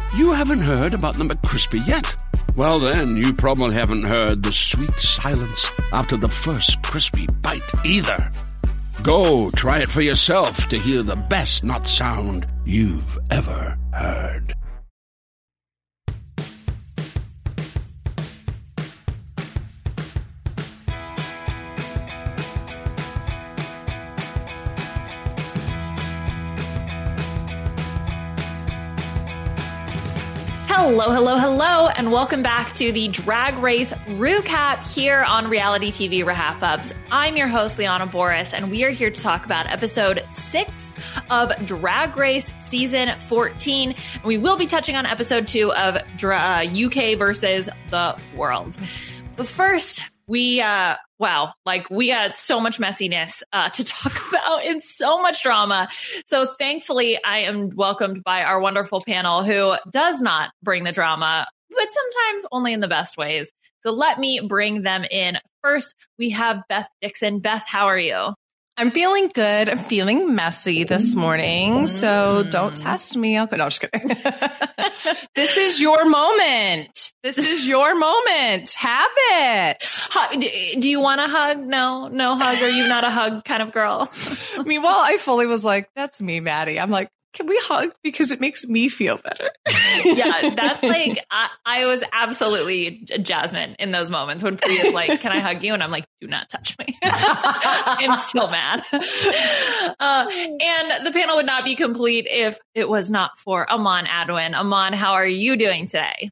You haven't heard about the McCrispy yet? Well, then, you probably haven't heard the sweet silence after the first crispy bite either. Go try it for yourself to hear the best nut sound you've ever heard. Hello, hello, hello, and welcome back to the Drag Race Recap here on Reality TV Wrap-Ups. I'm your host, Liana Boris, and we are here to talk about episode 6 of Drag Race Season 14. And we will be touching on episode 2 of UK versus the World. But first, we got so much messiness to talk about and so much drama. So thankfully, I am welcomed by our wonderful panel who does not bring the drama, but sometimes only in the best ways. So let me bring them in. First, we have Beth Dixon. Beth, how are you? I'm feeling good. I'm feeling messy this morning, so don't test me. No, I'm just kidding. This is your moment. This is your moment. Have it. Do you want a hug? No hug. Are you not a hug kind of girl? Meanwhile, I fully was like, that's me, Maddie. I'm like, can we hug? Because it makes me feel better. Yeah, that's like, I was absolutely Jasmine in those moments when Priya's like, can I hug you? And I'm like, do not touch me. I'm still mad. And the panel would not be complete if it was not for Aman Adwin. Aman, how are you doing today?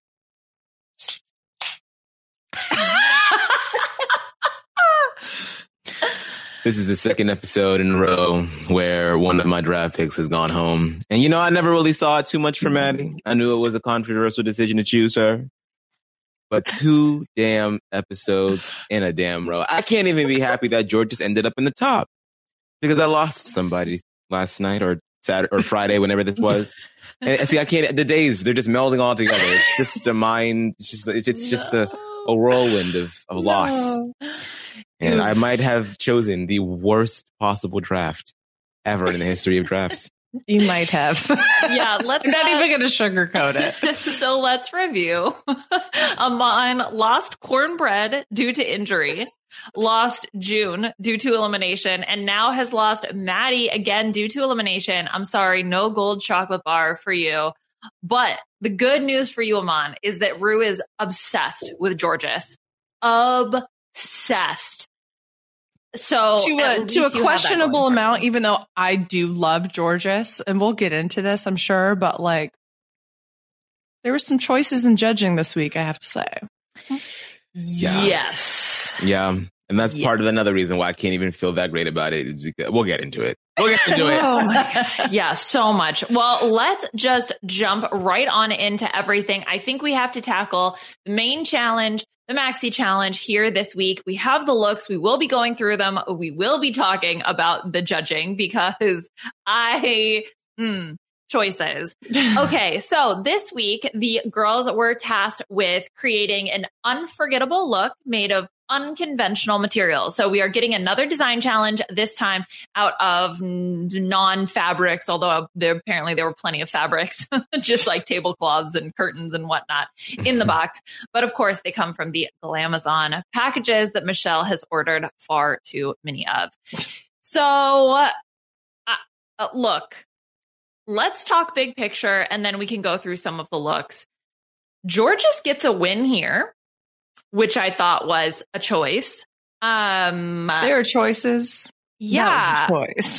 This is the second episode in a row where one of my draft picks has gone home. And, you know, I never really saw it too much for Maddie. I knew it was a controversial decision to choose her. But 2 damn episodes in a damn row. I can't even be happy that George just ended up in the top. Because I lost somebody last night or Saturday or Friday, whenever this was. And see, I can't, the days, they're just melding all together. It's just a mind, it's just a whirlwind of loss. And I might have chosen the worst possible draft ever in the history of drafts. You might have. Yeah, I'm not even going to sugarcoat it. So let's review. Aman lost Cornbread due to injury, lost June due to elimination, and now has lost Maddie again due to elimination. I'm sorry, no gold chocolate bar for you. But the good news for you, Aman, is that Rue is obsessed with Georges. Obsessed. So to a questionable amount, even though I do love Georges, and we'll get into this, I'm sure, but like there were some choices in judging this week, I have to say. Yeah. Yes. Yeah. And that's part of another reason why I can't even feel that great about it. We'll get into it. Oh my God. Yeah, so much. Well, let's just jump right on into everything. I think we have to tackle the main challenge, the Maxi challenge here this week. We have the looks. We will be going through them. We will be talking about the judging because choices. Okay, so this week, the girls were tasked with creating an unforgettable look made of unconventional materials. So we are getting another design challenge, this time out of non-fabrics, although there were plenty of fabrics, just like tablecloths and curtains and whatnot in the box. But of course, they come from the Glamazon packages that Michelle has ordered far too many of. So look, let's talk big picture, and then we can go through some of the looks. Georges gets a win here, which I thought was a choice. There are choices. Yeah. That was a choice.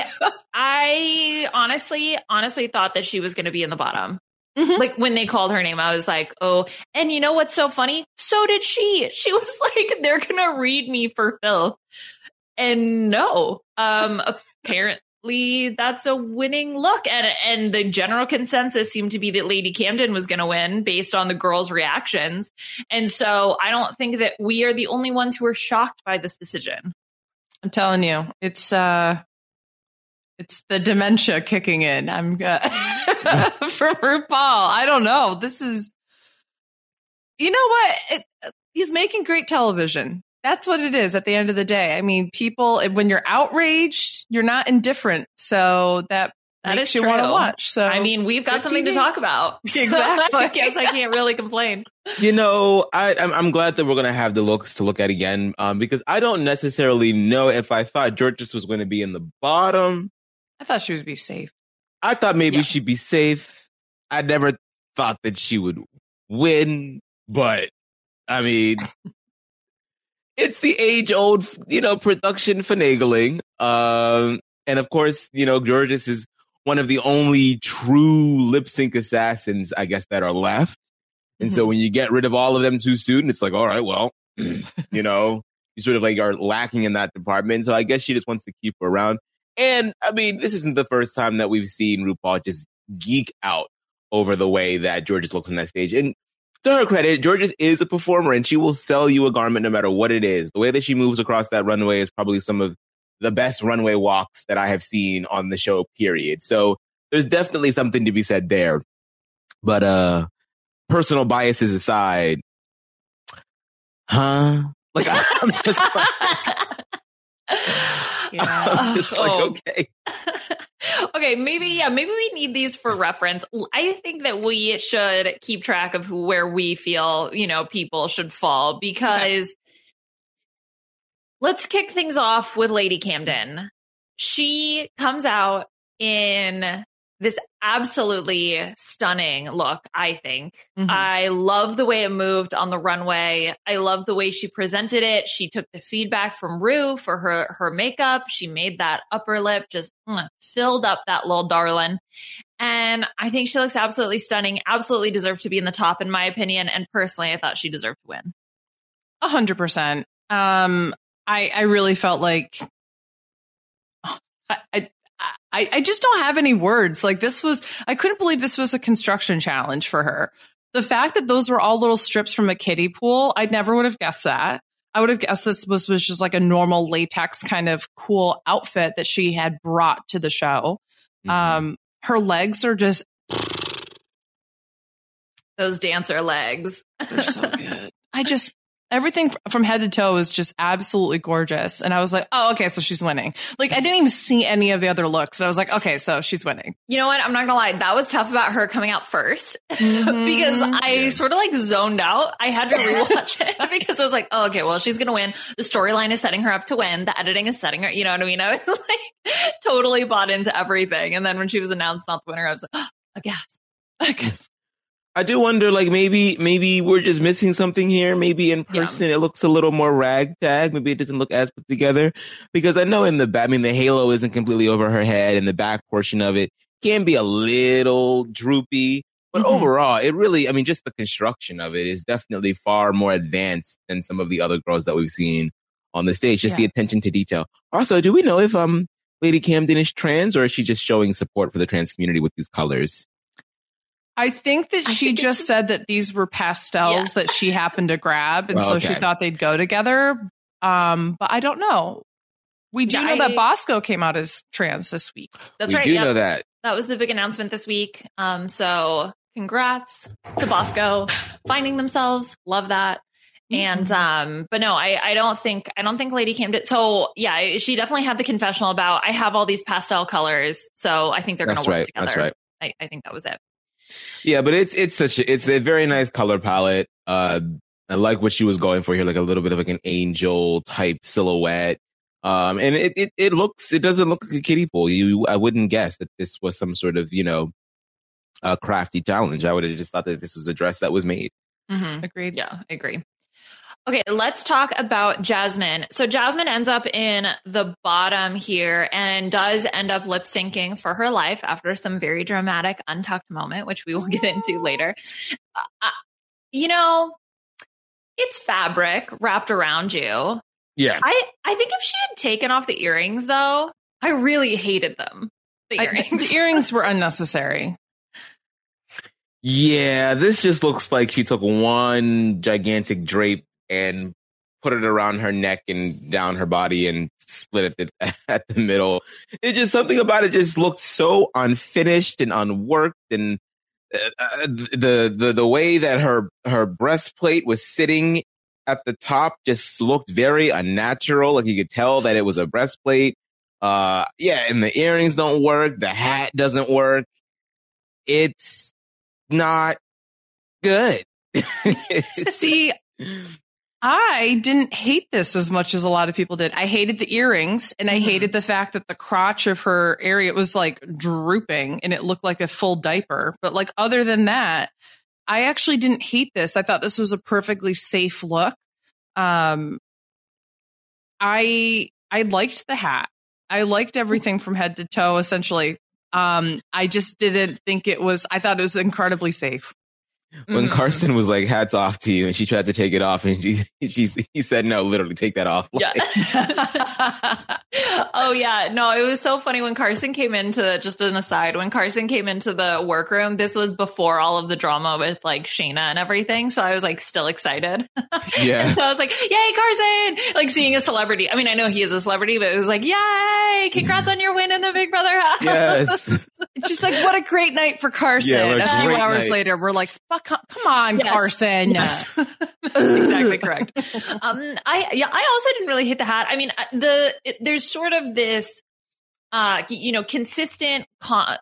I honestly thought that she was going to be in the bottom. Mm-hmm. Like when they called her name, I was like, oh, and you know what's so funny? So did she. She was like, they're going to read me for filth. And no, apparently that's a winning look. And the general consensus seemed to be that Lady Camden was going to win based on the girls' reactions. And so I don't think that we are the only ones who are shocked by this decision. I'm telling you, it's the dementia kicking in. I'm from RuPaul. I don't know. This is, you know what? He's making great television. That's what it is at the end of the day. I mean, people, when you're outraged, you're not indifferent. So that makes is you true. want to watch. So I mean, we've got good something TV. to talk about. Exactly. I guess I can't really complain. You know, I'm glad that we're going to have the looks to look at again, because I don't necessarily know if I thought Georges was going to be in the bottom. I thought she would be safe. I thought maybe she'd be safe. I never thought that she would win, but I mean, it's the age-old, production finagling. And of course, Georges is one of the only true lip sync assassins, I guess, that are left. And so when you get rid of all of them too soon, it's like, all right, well, you sort of like are lacking in that department. So I guess she just wants to keep her around. And I mean, this isn't the first time that we've seen RuPaul just geek out over the way that Georges looks on that stage. And to her credit, Georges is a performer and she will sell you a garment no matter what it is. The way that she moves across that runway is probably some of the best runway walks that I have seen on the show, period. So there's definitely something to be said there. But personal biases aside, like I'm just okay. Okay, maybe we need these for reference. I think that we should keep track of where we feel, people should fall, because let's kick things off with Lady Camden. She comes out in this absolutely stunning look, I think. I love the way it moved on the runway. I love the way she presented it. She took the feedback from Ru for her makeup. She made that upper lip just filled up that little darling. And I think she looks absolutely stunning, absolutely deserved to be in the top, in my opinion. And personally, I thought she deserved to win. 100%. I really felt like I just don't have any words. Like I couldn't believe this was a construction challenge for her. The fact that those were all little strips from a kiddie pool, I never would have guessed that. I would have guessed this was just like a normal latex kind of cool outfit that she had brought to the show. Her legs are just those dancer legs. They're so good. Everything from head to toe is just absolutely gorgeous. And I was like, oh, okay, so she's winning. Like, I didn't even see any of the other looks. And I was like, okay, so she's winning. You know what? I'm not going to lie. That was tough about her coming out first because I sort of like zoned out. I had to rewatch it because I was like, oh, okay, well, she's going to win. The storyline is setting her up to win. The editing is setting her, you know what I mean? I was like totally bought into everything. And then when she was announced not the winner, I was like, oh, aghast. I do wonder, like, maybe we're just missing something here. Maybe in person it looks a little more ragtag. Maybe it doesn't look as put together. Because I know in the back, the halo isn't completely over her head, and the back portion of it can be a little droopy. But overall, it really, just the construction of it is definitely far more advanced than some of the other girls that we've seen on the stage. Just the attention to detail. Also, do we know if Lady Camden is trans, or is she just showing support for the trans community with these colors? I think that she just said that these were pastels that she happened to grab. And so she thought they'd go together. But I don't know. We do know that Bosco came out as trans this week. That's right. We do know that. That was the big announcement this week. So congrats to Bosco finding themselves. Love that. And, but no, I don't think Lady Camden. So yeah, she definitely had the confessional about, I have all these pastel colors. So I think they're going to work together. That's right. I think that was it. Yeah, but it's a very nice color palette. I like what she was going for here, like a little bit of like an angel type silhouette. And it doesn't look like a kiddie pool. I wouldn't guess that this was some sort of, a crafty challenge. I would have just thought that this was a dress that was made. Agreed. Yeah, I agree. Okay, let's talk about Jasmine. So Jasmine ends up in the bottom here and does end up lip syncing for her life after some very dramatic untucked moment, which we will get into later. It's fabric wrapped around you. Yeah. I think if she had taken off the earrings, though, I really hated them. The earrings were unnecessary. Yeah, this just looks like she took one gigantic drape and put it around her neck and down her body and split it at the middle. It's just something about it just looked so unfinished and unworked, and the way that her breastplate was sitting at the top just looked very unnatural. Like you could tell that it was a breastplate. And the earrings don't work. The hat doesn't work. It's not good. See, I didn't hate this as much as a lot of people did. I hated the earrings, and I hated the fact that the crotch of her area was like drooping and it looked like a full diaper. But like, other than that, I actually didn't hate this. I thought this was a perfectly safe look. I liked the hat. I liked everything from head to toe, essentially. I just didn't think I thought it was incredibly safe. When Carson was like, hats off to you, and she tried to take it off, and he said, no, literally take that off. Yeah. Oh yeah. No, it was so funny when Carson came into, just an aside, when Carson came into the workroom, this was before all of the drama with like Shayna and everything. So I was like still excited. Yeah. And so I was like, yay, Carson, like seeing a celebrity. I mean, I know he is a celebrity, but it was like, yay, congrats on your win in the Big Brother house. Yes. Just like, what a great night for Carson. Yeah, a few hours night. Later, we're like, come on, yes. Carson. Yes. Exactly correct. I also didn't really hit the hat. I mean, there's sort of this, consistent thought.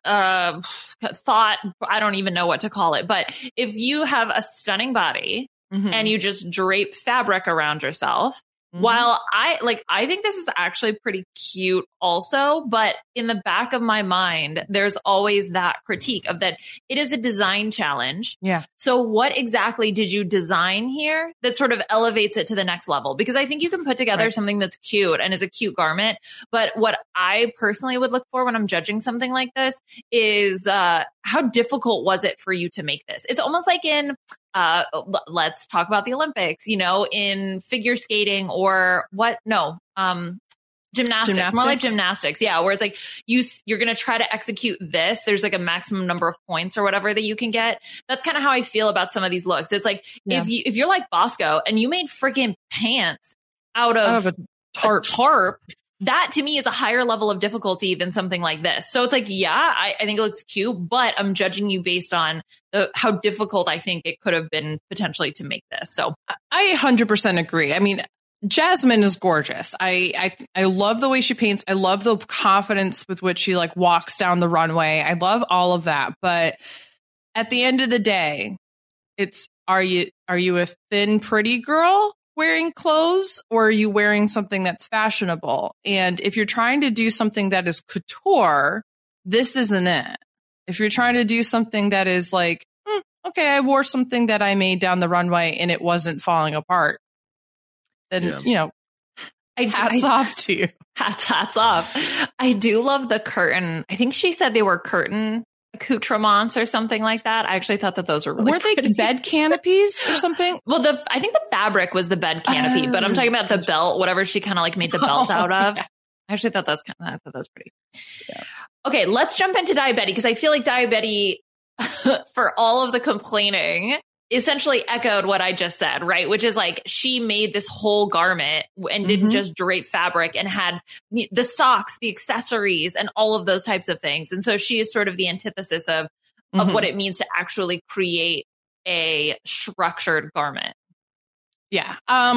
I don't even know what to call it, but if you have a stunning body and you just drape fabric around yourself, while I think this is actually pretty cute also, but in the back of my mind, there's always that critique of that it is a design challenge. Yeah. So what exactly did you design here that sort of elevates it to the next level? Because I think you can put together something that's cute and is a cute garment. But what I personally would look for when I'm judging something like this is how difficult was it for you to make this? It's almost like in let's talk about the Olympics, in figure skating or gymnastics, more like gymnastics. Yeah. Where it's like you're going to try to execute this. There's like a maximum number of points or whatever that you can get. That's kind of how I feel about some of these looks. It's like, if you're like Bosco and you made freaking pants out of a tarp, that to me is a higher level of difficulty than something like this. So it's like, I think it looks cute, but I'm judging you based on how difficult I think it could have been potentially to make this. So I 100% agree. I mean, Jasmine is gorgeous. I love the way she paints. I love the confidence with which she like walks down the runway. I love all of that. But at the end of the day, it's, are you a thin, pretty girl wearing clothes, or are you wearing something that's fashionable? And if you're trying to do something that is couture, this isn't it. If you're trying to do something that is like, okay, I wore something that I made down the runway and it wasn't falling apart, then, hats off to you. Hats off. I do love the curtain. I think she said they were curtain accoutrements or something like that. I actually thought that those were really Were they bed canopies or something? Well, I think the fabric was the bed canopy, but I'm talking about the belt, whatever she kind of like made the belt out of. Yeah. I actually thought that was pretty. Yeah. Okay, let's jump into Diabetti, because I feel like Diabetti, for all of the complaining, essentially echoed what I just said, right? Which is like, she made this whole garment and didn't just drape fabric and had the socks, the accessories, and all of those types of things. And so she is sort of the antithesis of what it means to actually create a structured garment. Yeah.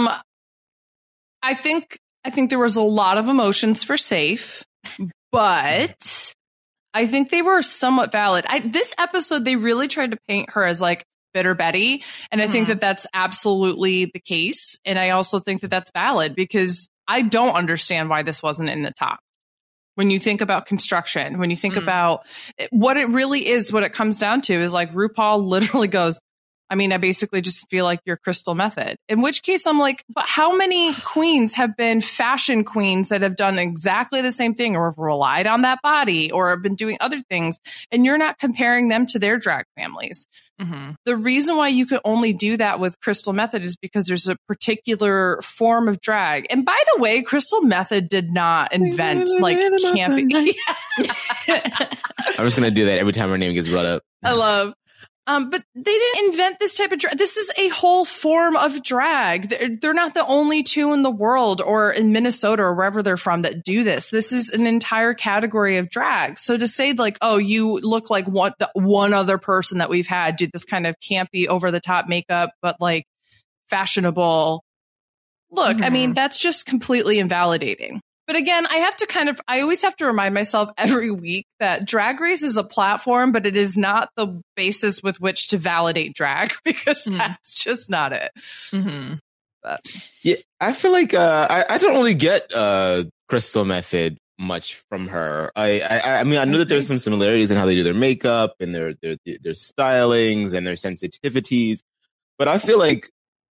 I think there was a lot of emotions for Safe, but I think they were somewhat valid. This episode, they really tried to paint her as like Bitter Betty. And I think that that's absolutely the case. And I also think that that's valid, because I don't understand why this wasn't in the top. When you think about construction, when you think about what it really is, what it comes down to is like RuPaul literally goes, I mean, I basically just feel like you're Crystal Method, in which case I'm like, but how many queens have been fashion queens that have done exactly the same thing, or have relied on that body, or have been doing other things, and you're not comparing them to their drag families? The reason why you could only do that with Crystal Method is because there's a particular form of drag. And by the way, Crystal Method did not invent like camping. I'm just going to do that every time her name gets brought up. I love. But they didn't invent this type of drag. This is a whole form of drag. They're not the only two in the world, or in Minnesota or wherever they're from, that do this. This is an entire category of drag. So to say like, oh, you look like one other person that we've had did this kind of campy, over the top makeup, but like fashionable look. I mean, that's just completely invalidating. But again, I always have to remind myself every week that Drag Race is a platform, but it is not the basis with which to validate drag, because that's just not it. Mm-hmm. But yeah, I feel like I don't really get Crystal Method much from her. I mean, I know that there's some similarities in how they do their makeup and their stylings and their sensitivities, but I feel like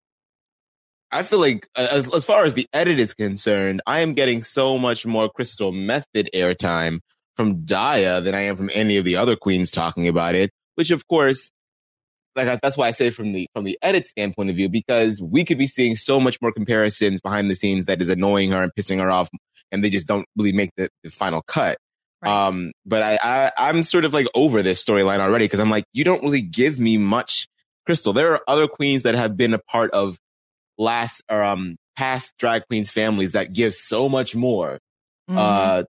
as far as the edit is concerned, I am getting so much more Crystal Method airtime from Daya than I am from any of the other queens talking about it, which of course, that's why I say from the edit standpoint of view, because we could be seeing so much more comparisons behind the scenes that is annoying her and pissing her off, and they just don't really make the final cut. Right. But I'm sort of like over this storyline already, because I'm like, you don't really give me much Crystal. There are other queens that have been a part of past drag queens families that give so much more of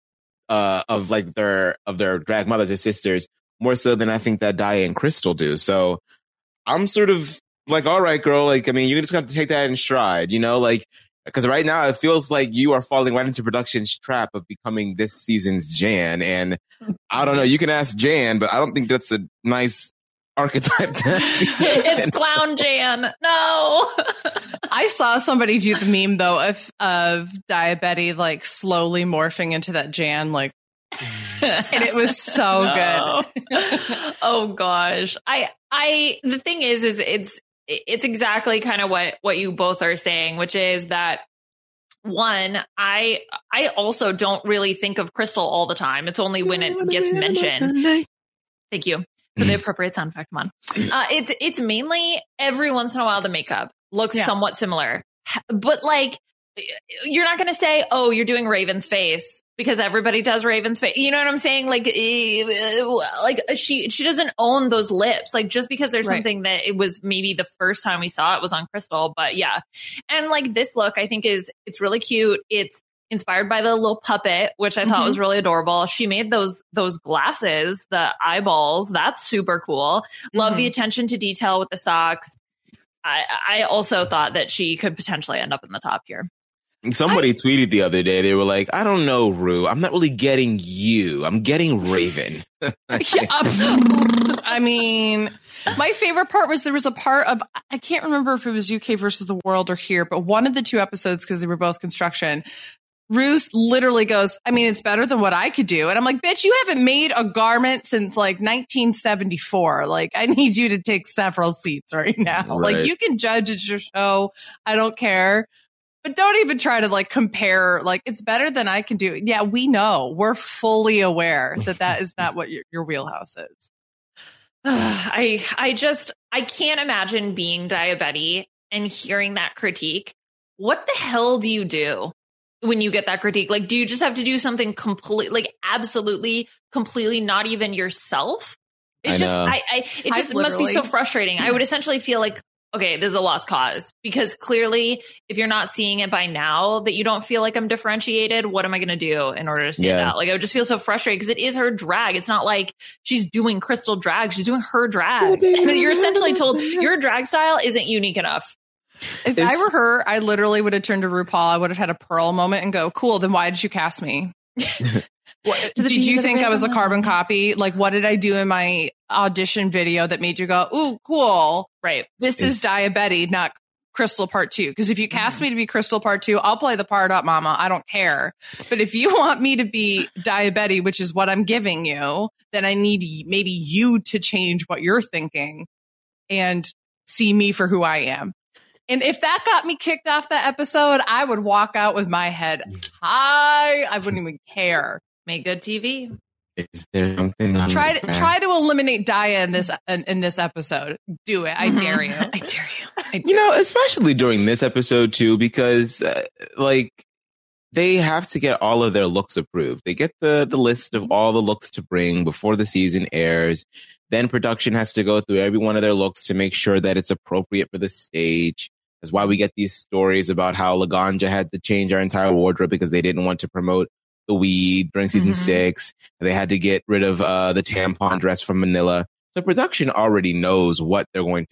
their drag mothers or sisters, more so than I think that Daya and Crystal do. So I'm sort of like, all right, girl, like, I mean, you just have to take that in stride, you know, like, because right now it feels like you are falling right into production's trap of becoming this season's Jan. And I don't know, you can ask Jan, but I don't think that's a nice archetype. It's Clown Jan. No. I saw somebody do the meme though of Daya like slowly morphing into that Jan, like, and it was so good. Oh gosh. The thing is it's exactly kind of what you both are saying, which is that one, I also don't really think of Crystal all the time. It's only when it gets mentioned. Thank you for the appropriate sound effect. Come on. It's mainly every once in a while the makeup looks somewhat similar, but like, you're not going to say, oh, you're doing Raven's face, because everybody does Raven's face. You know what I'm saying? Like she doesn't own those lips. Like, just because there's something that it was maybe the first time we saw it was on Crystal, but yeah. And like this look, I think it's really cute. It's inspired by the little puppet, which I thought was really adorable. She made those glasses, the eyeballs. That's super cool. Love the attention to detail with the socks. I also thought that she could potentially end up in the top here. Somebody tweeted the other day, they were like, I don't know, Rue, I'm not really getting you. I'm getting Raven. I mean, my favorite part was there was a part of, I can't remember if it was UK versus the World or here, but one of the two episodes, because they were both construction, Rue literally goes, I mean, it's better than what I could do. And I'm like, bitch, you haven't made a garment since like 1974. Like, I need you to take several seats right now. Right. Like, you can judge, it's your show. I don't care. But don't even try to like compare, like, it's better than I can do. Yeah, we know. We're fully aware that is not what your wheelhouse is. I can't imagine being Diabetes and hearing that critique. What the hell do you do when you get that critique? Like, do you just have to do something completely, like, absolutely, completely not even yourself? It's it must be so frustrating. I would essentially feel like, okay, this is a lost cause, because clearly if you're not seeing it by now that you don't feel like I'm differentiated, what am I going to do in order to stand out? Like, I would just feel so frustrated, because it is her drag. It's not like she's doing Crystal drag. She's doing her drag. And you're essentially told your drag style isn't unique enough. If I were her, I literally would have turned to RuPaul. I would have had a Pearl moment and go, cool, then why did you cast me? Did you think I was a carbon copy? Like, what did I do in my audition video that made you go, ooh, cool. Right. This is Diabetes, not Crystal Part 2. Because if you cast me to be Crystal Part 2, I'll play the part up, mama. I don't care. But if you want me to be Diabetes, which is what I'm giving you, then I need maybe you to change what you're thinking and see me for who I am. And if that got me kicked off the episode, I would walk out with my head high. I wouldn't even care. Make good TV. Is there something try to eliminate Daya in this episode. Do it. I dare you. I dare you. You know, especially during this episode too, because like, they have to get all of their looks approved. They get the list of all the looks to bring before the season airs. Then production has to go through every one of their looks to make sure that it's appropriate for the stage. That's why we get these stories about how Laganja had to change our entire wardrobe because they didn't want to promote the weed during season 6. They had to get rid of the tampon dress from Manila. So production already knows what they're going to be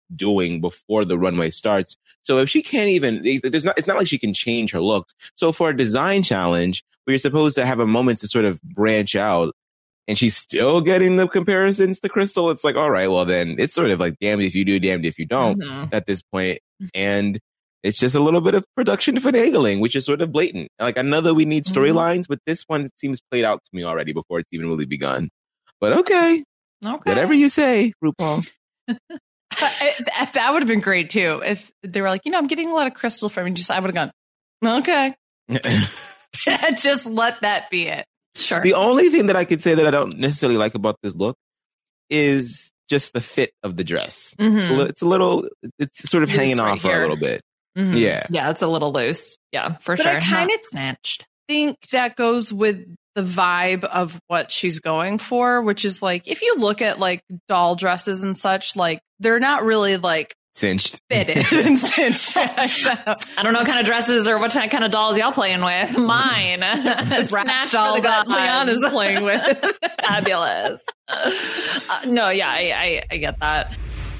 doing before the runway starts. So if she can't even, it's not like she can change her looks. So for a design challenge where you're supposed to have a moment to sort of branch out, and she's still getting the comparisons to Crystal, it's like, all right, well then it's sort of like damned if you do, damned if you don't at this point. And it's just a little bit of production finagling, which is sort of blatant. Like, I know that we need storylines, but this one seems played out to me already before it's even really begun. But okay. Whatever you say, RuPaul. That would have been great too. If they were like, I'm getting a lot of Crystal from you, I would have gone, okay. Just let that be it. Sure. The only thing that I could say that I don't necessarily like about this look is just the fit of the dress. It's sort of hanging off a little bit. Yeah. Yeah, it's a little loose. Yeah, for sure. I kind of snatched. think that goes with the vibe of what she's going for, which is like, if you look at like doll dresses and such, like they're not really like cinched, fitted and cinched. I don't know what kind of dresses or what kind of dolls y'all playing with. Mine, Bratz doll that Leon is playing with. Fabulous. No, yeah, I get that.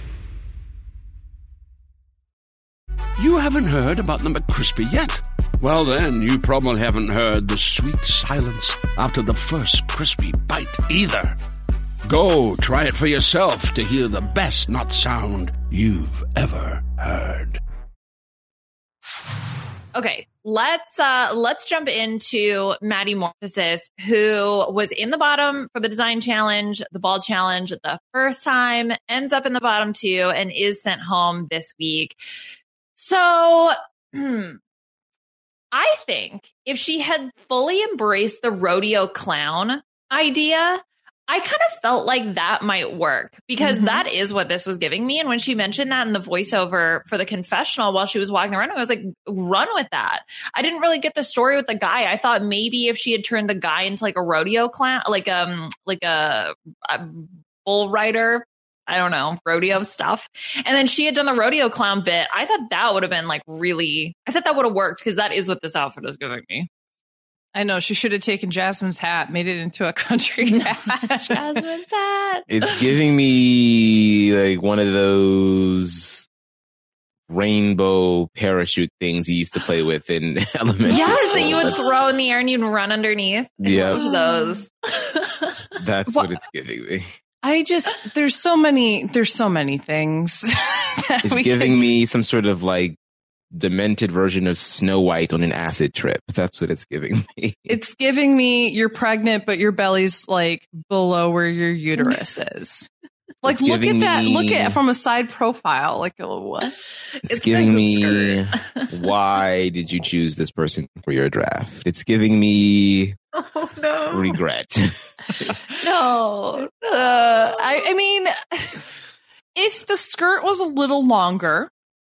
You haven't heard about the McCrispy yet? Well, then, you probably haven't heard the sweet silence after the first crispy bite either. Go try it for yourself to hear the best nut sound you've ever heard. Okay, let's jump into Maddie Morphosis, who was in the bottom for the design challenge, the ball challenge the first time, ends up in the bottom two, and is sent home this week. So, I think if she had fully embraced the rodeo clown idea, I kind of felt like that might work, because that is what this was giving me. And when she mentioned that in the voiceover for the confessional while she was walking around, I was like, run with that. I didn't really get the story with the guy. I thought maybe if she had turned the guy into like a rodeo clown, like a bull rider, I don't know, rodeo stuff. And then she had done the rodeo clown bit. I thought that would have been like I thought that would have worked, because that is what this outfit is giving me. I know, she should have taken Jasmine's hat, made it into a country hat. Jasmine's hat. It's giving me like one of those rainbow parachute things you used to play with in elementary school. Yes, that you would throw in the air and you'd run underneath. Yeah. Those. That's what it's giving me. There's so many things. It's giving me some sort of like demented version of Snow White on an acid trip. That's what it's giving me. It's giving me you're pregnant, but your belly's like below where your uterus is. Like, look at that. Look at it from a side profile. Like, what? It's giving me, why did you choose this person for your draft? It's giving me regret. No. I mean, if the skirt was a little longer,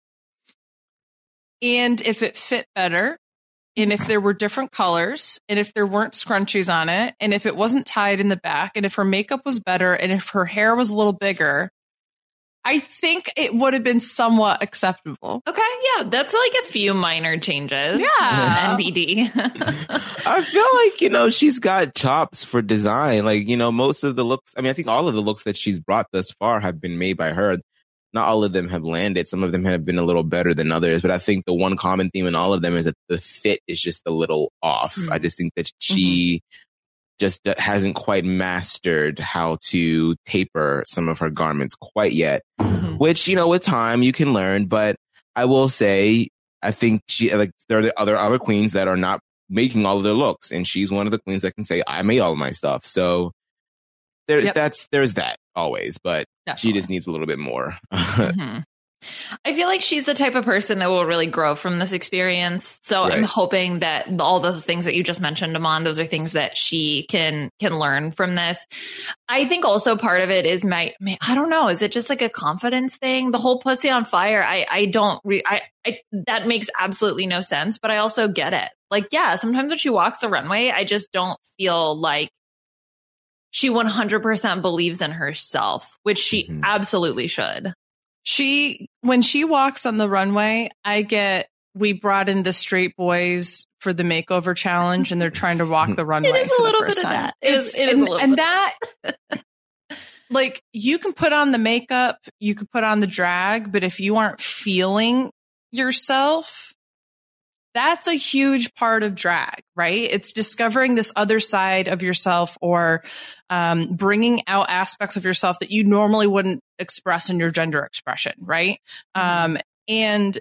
and if it fit better, and if there were different colors, and if there weren't scrunchies on it, and if it wasn't tied in the back, and if her makeup was better, and if her hair was a little bigger, I think it would have been somewhat acceptable. Okay, yeah, that's like a few minor changes. Yeah. NBD. I feel like, she's got chops for design. Like, most of the looks, I think all of the looks that she's brought thus far have been made by her. Not all of them have landed. Some of them have been a little better than others. But I think the one common theme in all of them is that the fit is just a little off. I just think that she just hasn't quite mastered how to taper some of her garments quite yet, which, with time you can learn. But I will say, I think there are the other queens that are not making all of their looks. And she's one of the queens that can say, I made all of my stuff. So there's that always, but she just needs a little bit more. I feel like she's the type of person that will really grow from this experience. So I'm hoping that all those things that you just mentioned, Aman, those are things that she can learn from this. I think also part of it is I don't know, is it just like a confidence thing? The whole pussy on fire, that makes absolutely no sense, but I also get it. Like, yeah, sometimes when she walks the runway, I just don't feel like she 100% believes in herself, which she absolutely should. When she walks on the runway, we brought in the straight boys for the makeover challenge, and they're trying to walk the runway for the first time. It is a little bit of that. like you can put on the makeup, you can put on the drag, but if you aren't feeling yourself, that's a huge part of drag, right? It's discovering this other side of yourself or bringing out aspects of yourself that you normally wouldn't express in your gender expression, right? And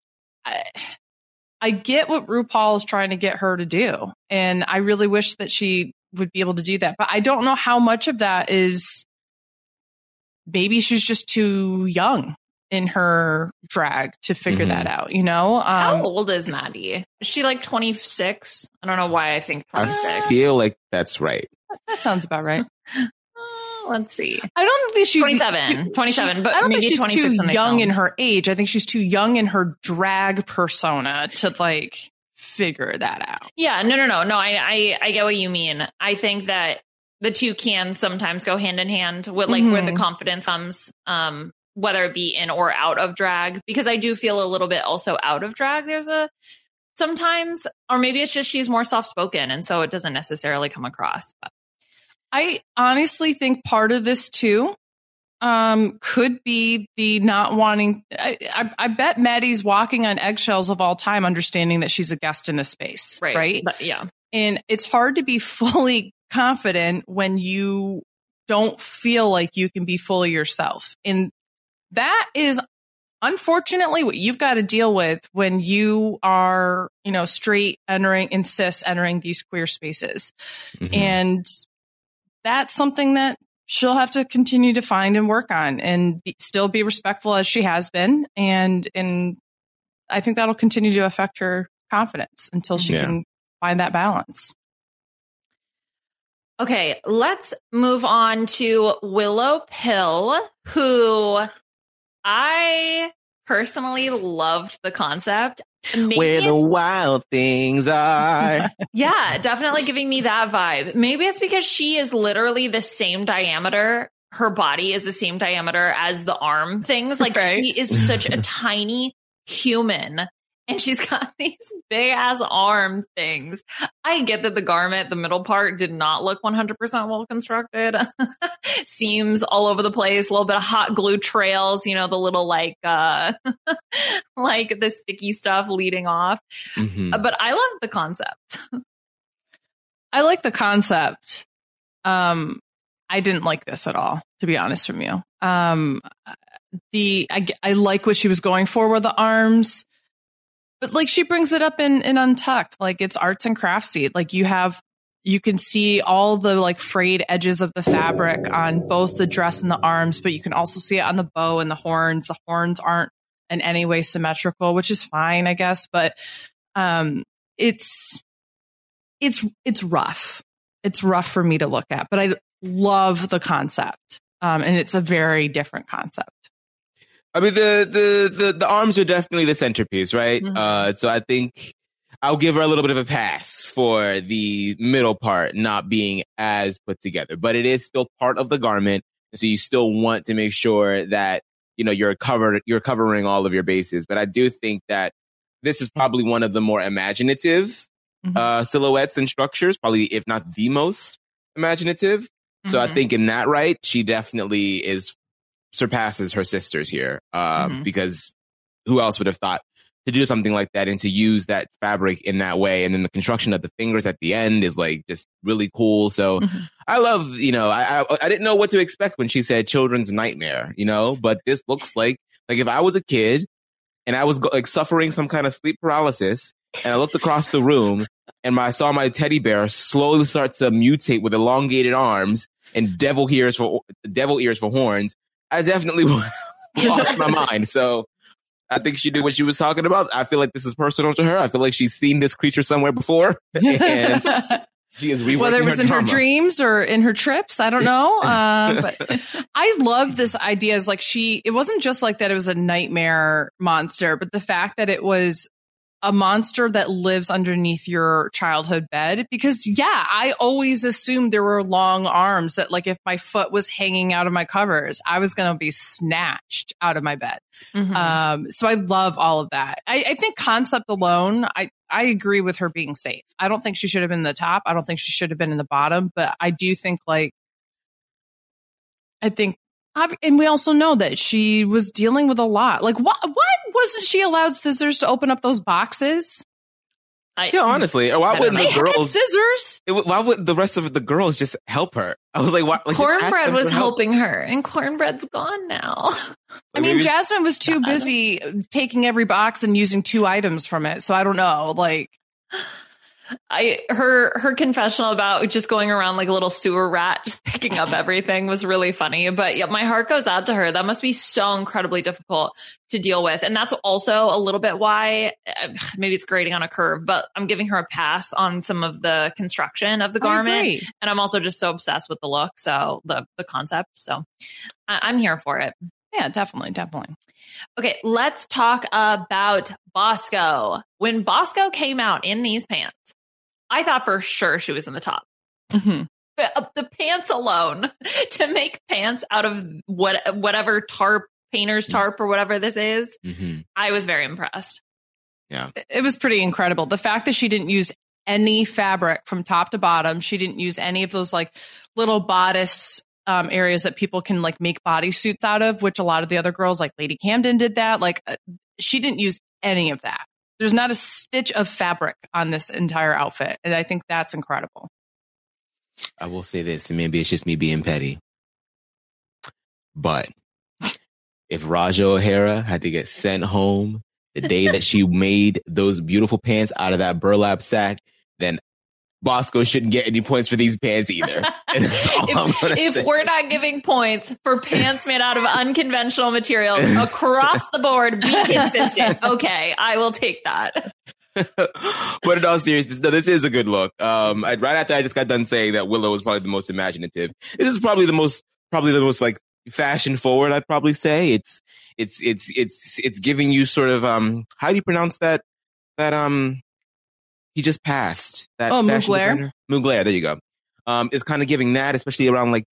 I get what RuPaul is trying to get her to do. And I really wish that she would be able to do that. But I don't know how much of that is maybe she's just too young in her drag to figure that out, you know? How old is Maddie? Is she like 26? I don't know why I think 26. I feel like that's right. That sounds about right. Let's see. I don't think she's 27, but I don't maybe think she's too young in film. her age. I think she's too young in her drag persona to like figure that out. Yeah, no. I get what you mean. I think that the two can sometimes go hand in hand with like where the confidence comes, whether it be in or out of drag, because I do feel a little bit also out of drag. There's sometimes, or maybe it's just she's more soft spoken and so it doesn't necessarily come across. But I honestly think part of this too could be the not wanting. I bet Maddie's walking on eggshells of all time, understanding that she's a guest in this space, right? But, yeah, and it's hard to be fully confident when you don't feel like you can be fully yourself, and that is unfortunately what you've got to deal with when you are, you know, straight entering and cis entering these queer spaces, and that's something that she'll have to continue to find and work on and still be respectful as she has been. And I think that'll continue to affect her confidence until she can find that balance. Okay, let's move on to Willow Pill, who I personally loved the concept. Where the wild things are. Yeah, definitely giving me that vibe. Maybe it's because she is literally the same diameter. Her body is the same diameter as the arm things. Like she is such a tiny human and she's got these big ass arm things. I get that the garment, the middle part did not look 100% well constructed. Seams all over the place, a little bit of hot glue trails, you know, the little like like the sticky stuff leading off. But I love the concept. I like the concept. I didn't like this at all, to be honest from you. I like what she was going for with the arms. But like she brings it up in Untucked, like it's arts and craftsy. Like you can see all the like frayed edges of the fabric on both the dress and the arms, but you can also see it on the bow and the horns. The horns aren't in any way symmetrical, which is fine, I guess. But it's rough. It's rough for me to look at, but I love the concept. And it's a very different concept. I mean, the arms are definitely the centerpiece, right? So I think I'll give her a little bit of a pass for the middle part not being as put together, but it is still part of the garment. So you still want to make sure that, you know, you're covering all of your bases. But I do think that this is probably one of the more imaginative silhouettes and structures, probably if not the most imaginative. So I think in that right, she definitely surpasses her sisters here, because who else would have thought to do something like that and to use that fabric in that way? And then the construction of the fingers at the end is like just really cool. So I love, you know, I didn't know what to expect when she said children's nightmare, you know, but this looks like if I was a kid and I was like suffering some kind of sleep paralysis and I looked across the room and I saw my teddy bear slowly start to mutate with elongated arms and devil ears for horns, I definitely lost my mind. So I think she knew what she was talking about. I feel like this is personal to her. I feel like she's seen this creature somewhere before. And she is reworking whether it was in drama. her dreams or in her trips, I don't know. But I love this idea. Is like it wasn't just like that it was a nightmare monster, but the fact that it was a monster that lives underneath your childhood bed. Because I always assumed there were long arms that like if my foot was hanging out of my covers, I was going to be snatched out of my bed. So I love all of that. I think concept alone, I agree with her being safe. I don't think she should have been in the top. I don't think she should have been in the bottom, but I do think like I think, and we also know that she was dealing with a lot. Like, why wasn't she allowed scissors to open up those boxes? Honestly, why wouldn't They the had girls? scissors. Why would the rest of the girls just help her? I was like, what? Like, just ask Cornbread them was for help. helping her, and Cornbread's gone now. I mean, Maybe- Jasmine was too busy taking every box and using 2 items from it. So I don't know. Like, her confessional about just going around like a little sewer rat, just picking up everything was really funny. But yeah, my heart goes out to her. That must be so incredibly difficult to deal with. And that's also a little bit why maybe it's grading on a curve, but I'm giving her a pass on some of the construction of the garment. agree. And I'm also just so obsessed with the look. So the concept. So I'm here for it. yeah, definitely. Okay, let's talk about Bosco. When Bosco came out in these pants, I thought for sure she was in the top. Mm-hmm. But the pants alone, to make pants out of whatever tarp, painter's tarp or whatever this is, I was very impressed. Yeah. It was pretty incredible. The fact that she didn't use any fabric from top to bottom. She didn't use any of those like little bodice areas that people can like make bodysuits out of, which a lot of the other girls like Lady Camden did that. Like she didn't use any of that. There's not a stitch of fabric on this entire outfit. And I think that's incredible. I will say this, and maybe it's just me being petty, but if Raja O'Hara had to get sent home the day that she made those beautiful pants out of that burlap sack, then Bosco shouldn't get any points for these pants either. And that's all I'm gonna say. If we're not giving points for pants made out of unconventional materials across the board, be consistent. Okay, I will take that. But in all seriousness, no, this is a good look. Right after I just got done saying that Willow was probably the most imaginative, this is probably the most like fashion forward. I'd probably say it's giving you sort of how do you pronounce that he just passed that Mugler. Mugler, there you go. Is kind of giving that, especially around like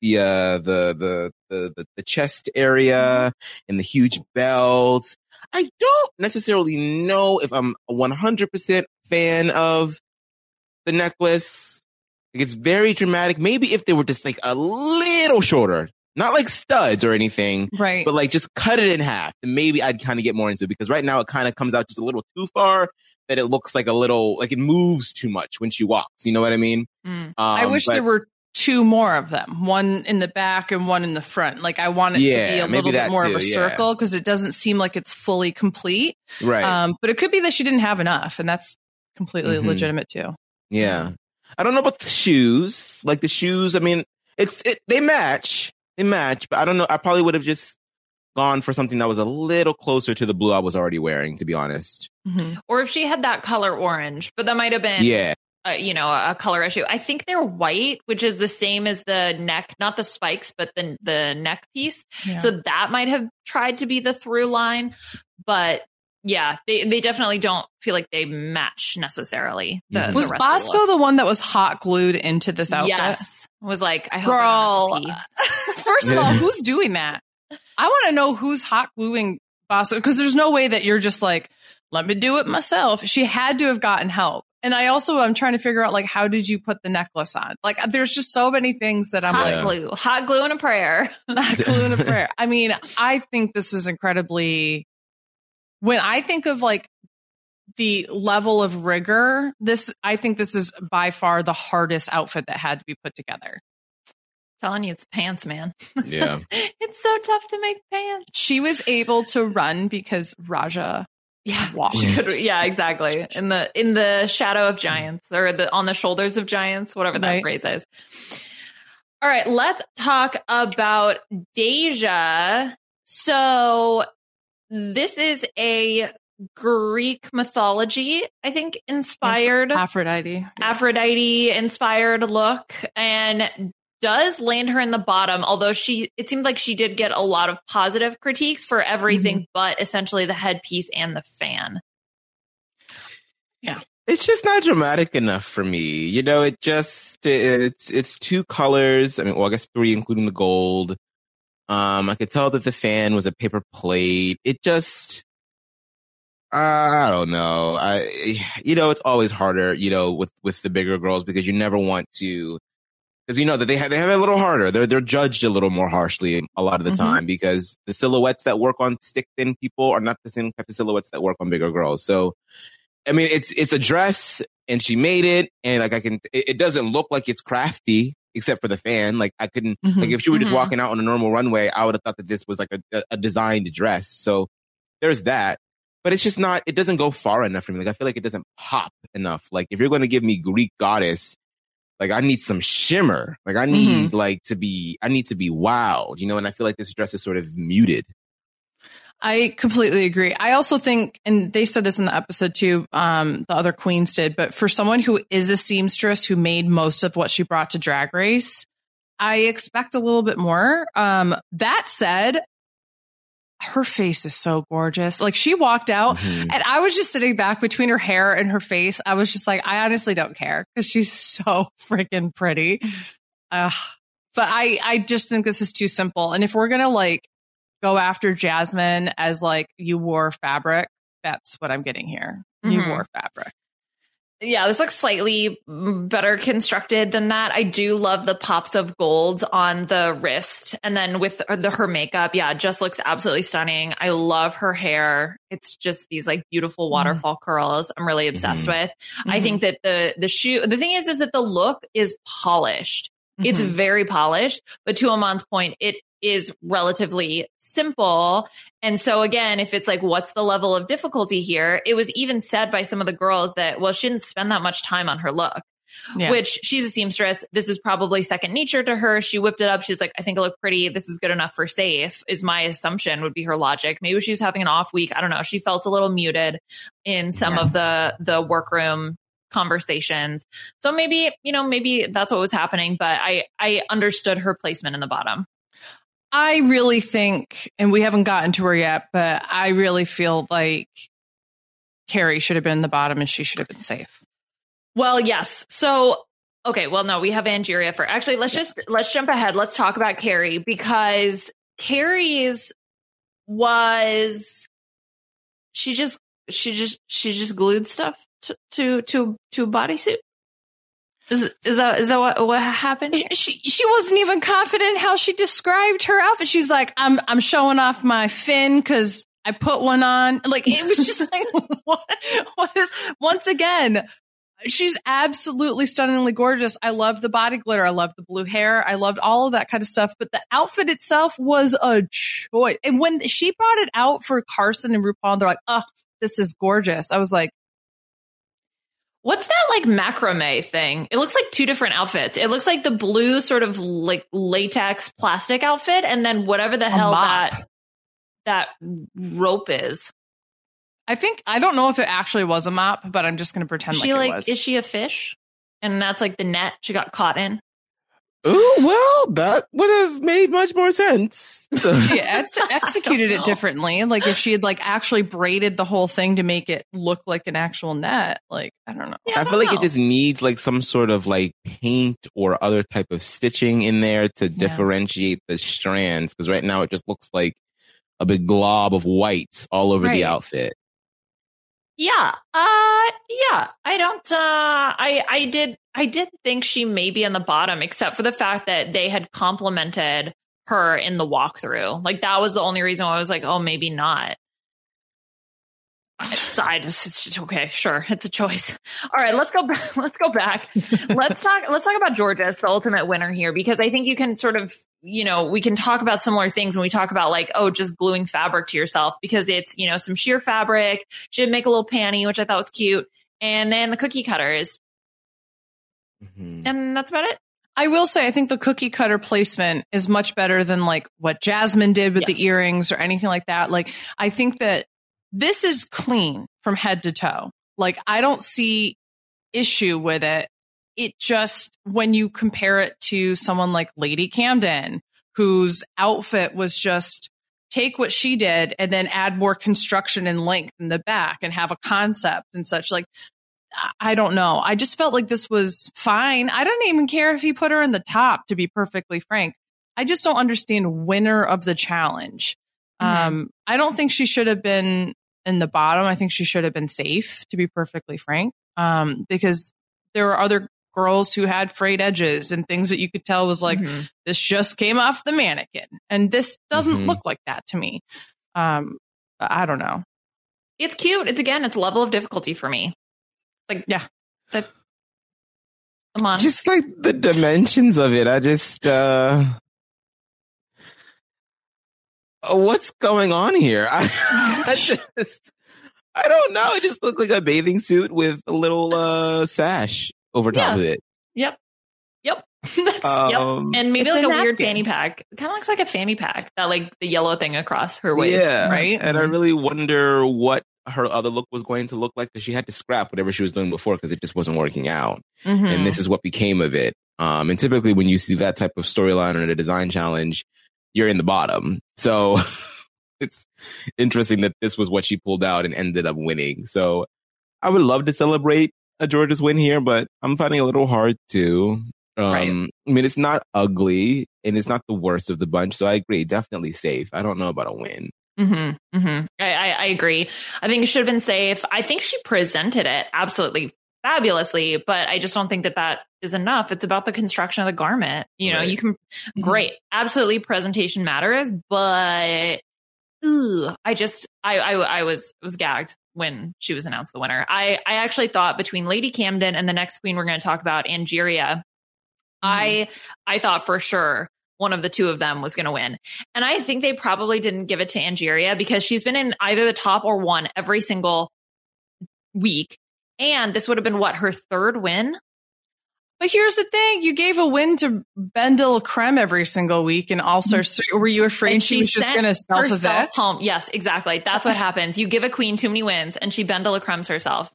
the chest area and the huge belt. I don't necessarily know if I'm a 100% fan of the necklace. Like, it's very dramatic. Maybe if they were just like a little shorter, not like studs or anything, Right. but like just cut it in half, then maybe I'd kind of get more into it, because right now it kind of comes out just a little too far, that it looks like a little, like it moves too much when she walks. You know what I mean? I wish there were 2 more of them, one in the back and one in the front. Like I want it to be a little bit more of a circle, because it doesn't seem like it's fully complete. Right. But it could be that she didn't have enough, and that's completely legitimate too. Yeah. I don't know about the shoes. Like the shoes, I mean, they match, but I don't know. I probably would have just gone for something that was a little closer to the blue I was already wearing, to be honest. Or if she had that color orange, but that might have been, a color issue. I think they're white, which is the same as the neck, not the spikes, but the neck piece. Yeah. So that might have tried to be the through line, but yeah, they definitely don't feel like they match necessarily. Was Bosco the one that was hot glued into this outfit? Yes. Was like, I hope Girl, first of all, who's doing that? I want to know who's hot gluing Bosco, because there's no way that you're just like, let me do it myself. She had to have gotten help. And I'm trying to figure out, like, how did you put the necklace on? Like, there's just so many things that I'm hot glue and a prayer. Hot glue and a prayer. I mean, I think this is incredibly, when I think of like the level of rigor, I think this is by far the hardest outfit that had to be put together. Telling you, it's pants, man. Yeah. It's so tough to make pants. She was able to run because Raja walked. Yeah, exactly. In the shadow of giants, or on the shoulders of giants, whatever that phrase is. All right, let's talk about Deja. So this is a Greek mythology, I think, inspired Aphrodite inspired look, and does land her in the bottom, although it seemed like she did get a lot of positive critiques for everything but essentially the headpiece and the fan. Yeah. It's just not dramatic enough for me. You know, it's 2 colors. I mean, well, I guess 3, including the gold. I could tell that the fan was a paper plate. It just, I don't know. It's always harder, with the bigger girls, because you never want to because you know that they have it a little harder. They're judged a little more harshly a lot of the time because the silhouettes that work on stick thin people are not the same type of silhouettes that work on bigger girls. So, I mean, it's a dress, and she made it, and like it doesn't look like it's crafty except for the fan. Like I couldn't like if she were just walking out on a normal runway, I would have thought that this was like a designed dress. So there's that. But it's just not, it doesn't go far enough for me. Like, I feel like it doesn't pop enough. Like, if you're going to give me Greek goddess, like, I need some shimmer. Like, I need, to be wowed, you know? And I feel like this dress is sort of muted. I completely agree. I also think, and they said this in the episode too, the other queens did, but for someone who is a seamstress who made most of what she brought to Drag Race, I expect a little bit more. That said, her face is so gorgeous. Like she walked out and I was just sitting back between her hair and her face. I was just like, I honestly don't care because she's so freaking pretty. But I just think this is too simple. And if we're going to like go after Jasmine as like you wore fabric, that's what I'm getting here. You wore fabric. Yeah, this looks slightly better constructed than that. I do love the pops of gold on the wrist. And then with her makeup, yeah, it just looks absolutely stunning. I love her hair. It's just these like beautiful waterfall curls I'm really obsessed with. I think that the thing is that the look is polished. It's very polished. But to Aman's point, it is relatively simple. And so again, if it's like, what's the level of difficulty here? It was even said by some of the girls that, well, she didn't spend that much time on her look, which she's a seamstress. This is probably second nature to her. She whipped it up. She's like, I think it looked pretty. This is good enough for safe is my assumption would be her logic. Maybe she was having an off week. I don't know. She felt a little muted in some of the workroom conversations. So maybe that's what was happening, but I understood her placement in the bottom. I really think, and we haven't gotten to her yet, but I really feel like Carrie should have been in the bottom and she should have been safe. Well, yes. So, okay. Well, no, we have Angeria for actually, let's jump ahead. Let's talk about Carrie because Carrie's was, she just glued stuff to a bodysuit. Is that what happened? She wasn't even confident how she described her outfit. She was like, I'm showing off my fin because I put one on. Like it was just like what is once again, she's absolutely stunningly gorgeous. I loved the body glitter. I loved the blue hair. I loved all of that kind of stuff. But the outfit itself was a choice. And when she brought it out for Carson and RuPaul, they're like, oh, this is gorgeous. I was like, what's that like macrame thing? It looks like two different outfits. It looks like the blue sort of like latex plastic outfit and then whatever the hell that rope is. I don't know if it actually was a mop, but I'm just going to pretend like it was. Is she a fish? And that's like the net she got caught in. Oh, well, that would have made much more sense. She executed it differently. Like if she had like actually braided the whole thing to make it look like an actual net. Like, I don't know. Yeah, I feel like it just needs like some sort of like paint or other type of stitching in there to differentiate the strands. Because right now it just looks like a big glob of white all over the outfit. Yeah. I don't, I did think she may be in the bottom, except for the fact that they had complimented her in the walkthrough. Like that was the only reason why I was like, oh, maybe not. It's just okay. Sure. It's a choice. All right, let's go back. Let's talk about Jorgeous, the ultimate winner here, because I think you can sort of, we can talk about similar things when we talk about like, oh, just gluing fabric to yourself because it's, some sheer fabric. She did make a little panty, which I thought was cute. And then the cookie cutters. And that's about it. I will say, I think the cookie cutter placement is much better than like what Jasmine did with the earrings or anything like that. Like, I think that this is clean from head to toe. Like, I don't see issue with it. It just, when you compare it to someone like Lady Camden, whose outfit was just take what she did and then add more construction and length in the back and have a concept and such. Like, I don't know. I just felt like this was fine. I don't even care if he put her in the top, to be perfectly frank. I just don't understand winner of the challenge. I don't think she should have been in the bottom. I think she should have been safe, to be perfectly frank, because there were other girls who had frayed edges and things that you could tell was like, this just came off the mannequin. And this doesn't look like that to me. I don't know. It's cute. It's a level of difficulty for me. Like, yeah. Come on. Just like the dimensions of it. I just, what's going on here? I don't know. It just looked like a bathing suit with a little sash over top of it. Yep. Yep. And maybe like a weird fanny pack. It kind of looks like a fanny pack. That like the yellow thing across her waist. Yeah. Right. And I really wonder what her other look was going to look like, because she had to scrap whatever she was doing before because it just wasn't working out. And this is what became of it. And typically when you see that type of storyline or a design challenge, you're in the bottom. So it's interesting that this was what she pulled out and ended up winning. So I would love to celebrate a Georgia's win here, but I'm finding it a little hard to. I mean, it's not ugly and it's not the worst of the bunch. So I agree. Definitely safe. I don't know about a win. I agree. I think it should have been safe. I think she presented it absolutely fabulously, but I just don't think that is enough. It's about the construction of the garment. You know, you can, great. Absolutely. Presentation matters, but I was gagged when she was announced the winner. I actually thought between Lady Camden and the next queen we're going to talk about, Angeria, I thought for sure one of the two of them was going to win. And I think they probably didn't give it to Angeria because she's been in either the top or one every single week. And this would have been her third win. But here's the thing. You gave a win to Ben de la Creme every single week in All Stars 3. Were you afraid she was just going to self-evict? Home. Yes, exactly. That's what happens. You give a queen too many wins and she Ben de la Creme's herself.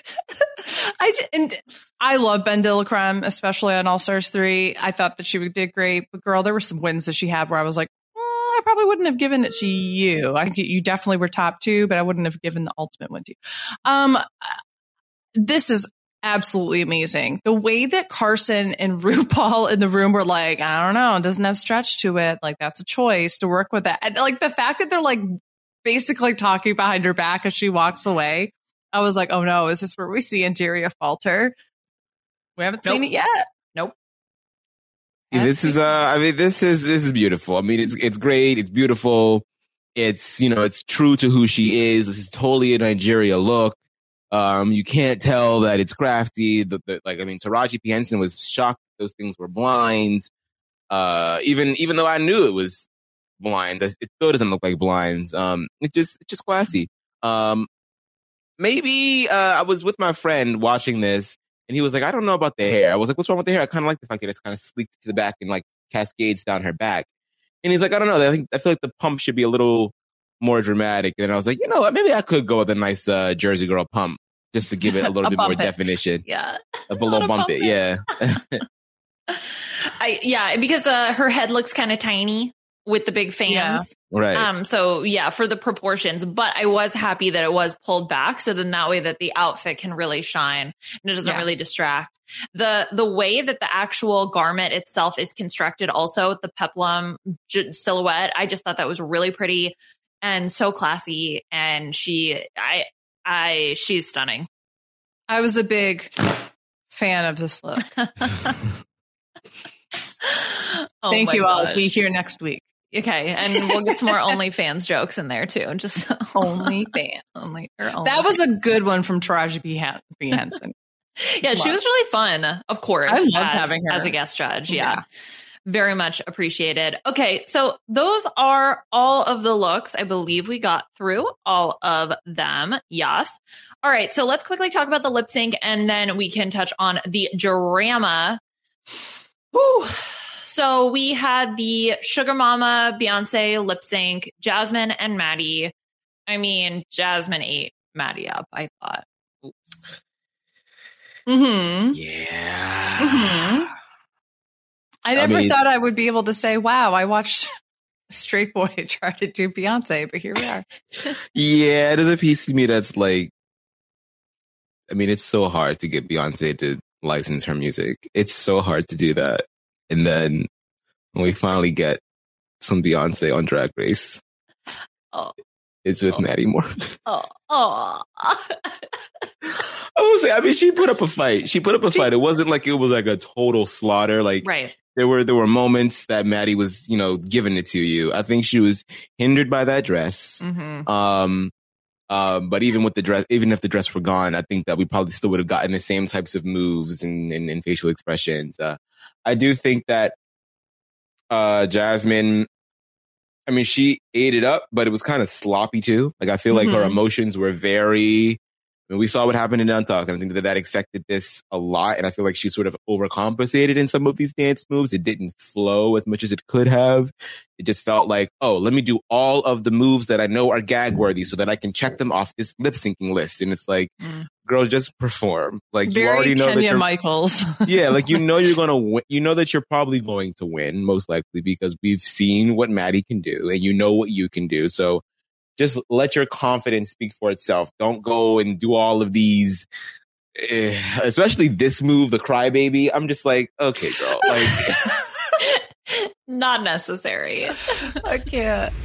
I love Ben de la Creme, especially on All Stars 3. I thought that she did great. But girl, there were some wins that she had where I was like, I probably wouldn't have given it to you. You definitely were top two, but I wouldn't have given the ultimate win to you. This is absolutely amazing. The way that Carson and RuPaul in the room were like, I don't know, it doesn't have stretch to it. Like, that's a choice to work with that. And like the fact that they're like basically talking behind her back as she walks away, I was like, oh no, is this where we see Angeria falter? We haven't seen it yet. Nope. This is beautiful. I mean, it's great. It's beautiful. It's, it's true to who she is. This is totally a Nigeria look. You can't tell that it's crafty. Taraji P. Henson was shocked those things were blinds. Even though I knew it was blinds, it still doesn't look like blinds. It's just classy. Maybe I was with my friend watching this, and he was like, I don't know about the hair. I was like, what's wrong with the hair? I kind of like the fact that it's kind of sleeked to the back and like cascades down her back. And he's like, I don't know. I feel like the pump should be a little more dramatic. And I was like, you know what? Maybe I could go with a nice Jersey girl pump just to give it a little bit more definition. Yeah. A little bump it. Yeah. Because her head looks kind of tiny with the big fans. Yeah. Right. So yeah, for the proportions, but I was happy that it was pulled back. So then that way that the outfit can really shine and it doesn't really distract. The way that the actual garment itself is constructed, also the peplum silhouette, I just thought that was really pretty and so classy. And she's stunning. I was a big fan of this look. Thank you all. I'll be here next week. Okay, and we'll get some more OnlyFans jokes in there too. Just OnlyFans. Only that was a good one from Taraji P. Henson. Yeah, she was really fun. Of course, I loved having her as a guest judge. Yeah, very much appreciated. Okay, so those are all of the looks. I believe we got through all of them. Yes. All right, so let's quickly talk about the lip sync, and then we can touch on the drama. Whew. So we had the Sugar Mama, Beyonce lip sync, Jasmine and Maddie. I mean, Jasmine ate Maddie up, I thought. Oops. Mm-hmm. Yeah. Mm-hmm. I never thought I would be able to say, wow, I watched a straight boy try to do Beyonce, but here we are. Yeah, there's a piece of me that's like, I mean, it's so hard to get Beyonce to license her music. It's so hard to do that. And then when we finally get some Beyonce on Drag Race, It's with Maddie Moore. Oh. I will say, I mean, she put up a fight. It wasn't like it was like a total slaughter. Like, right. There were moments that Maddie was, giving it to you. I think she was hindered by that dress. Mm-hmm. But even with the dress, even if the dress were gone, I think that we probably still would have gotten the same types of moves and facial expressions. I do think that Jasmine, I mean, she ate it up, but it was kind of sloppy too. Like, I feel like her emotions were very, we saw what happened in Untucked, and I think that affected this a lot. And I feel like she sort of overcompensated in some of these dance moves. It didn't flow as much as it could have. It just felt like, oh, let me do all of the moves that I know are gag worthy so that I can check them off this lip syncing list. And it's like, girl, just perform. Like, very you already know Kenya that you're Michaels. yeah, like, you're going to win. You know that you're probably going to win, most likely, because we've seen what Maddie can do and you know what you can do. So just let your confidence speak for itself. Don't go and do all of these, especially this move, the crybaby. I'm just like, okay, girl. Like, not necessary. I can't.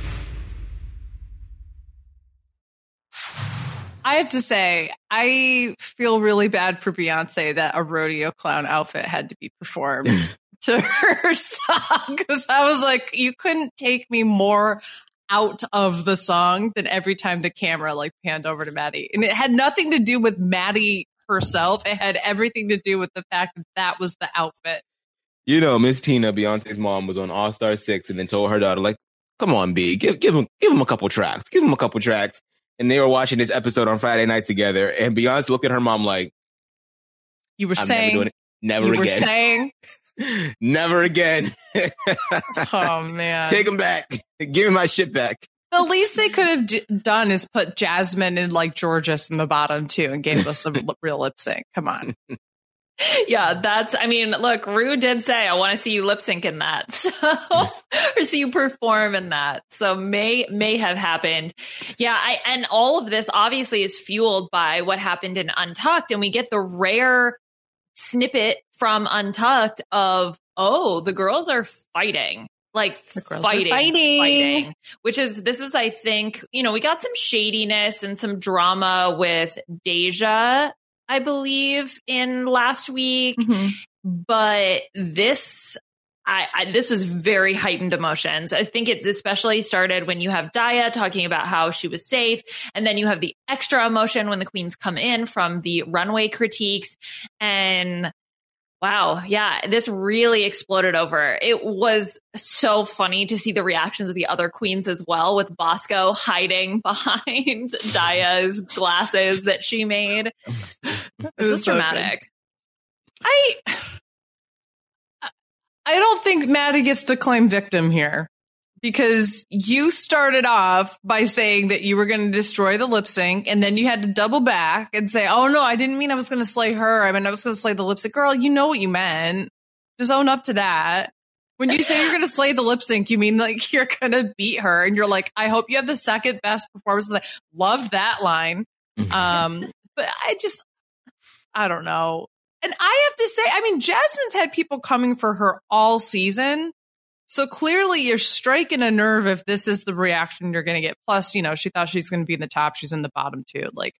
I have to say, I feel really bad for Beyonce that a rodeo clown outfit had to be performed to her song. Because I was like, you couldn't take me more out of the song than every time the camera like panned over to Maddie. And it had nothing to do with Maddie herself. It had everything to do with the fact that that was the outfit. Miss Tina, Beyonce's mom, was on All Star 6 and then told her daughter, like, come on, B, give him a couple tracks. Give him a couple tracks. And they were watching this episode on Friday night together. And Beyonce looked at her mom like, you were saying, never again. Never again. Oh, man. Take him back. Give me my shit back. The least they could have done is put Jasmine and like Georges in the bottom too and gave us a real lip sync. Come on. Yeah, look, Rue did say, I want to see you lip sync in that. So, or see you perform in that. So may have happened. Yeah. And all of this obviously is fueled by what happened in Untucked. And we get the rare snippet from Untucked of, oh, the girls are fighting. Like fighting, this is, I think, we got some shadiness and some drama with Deja, I believe, in last week, but this was very heightened emotions. I think it especially started when you have Daya talking about how she was safe, and then you have the extra emotion when the queens come in from the runway critiques, and wow. Yeah. This really exploded over. It was so funny to see the reactions of the other queens as well, with Bosco hiding behind Daya's glasses that she made. This was dramatic. I don't think Maddie gets to claim victim here, because you started off by saying that you were going to destroy the lip sync, and then you had to double back and say, oh no, I didn't mean I was going to slay her. I mean, I was going to slay the lip sync. Girl, you know what you meant. Just own up to that. When you say you're going to slay the lip sync, you mean like you're going to beat her, and you're like, I hope you have the second best performance. Love that line. But I don't know. And I have to say, I mean, Jasmine's had people coming for her all season. So clearly you're striking a nerve if this is the reaction you're going to get. Plus, she thought she's going to be in the top. She's in the bottom too. Like,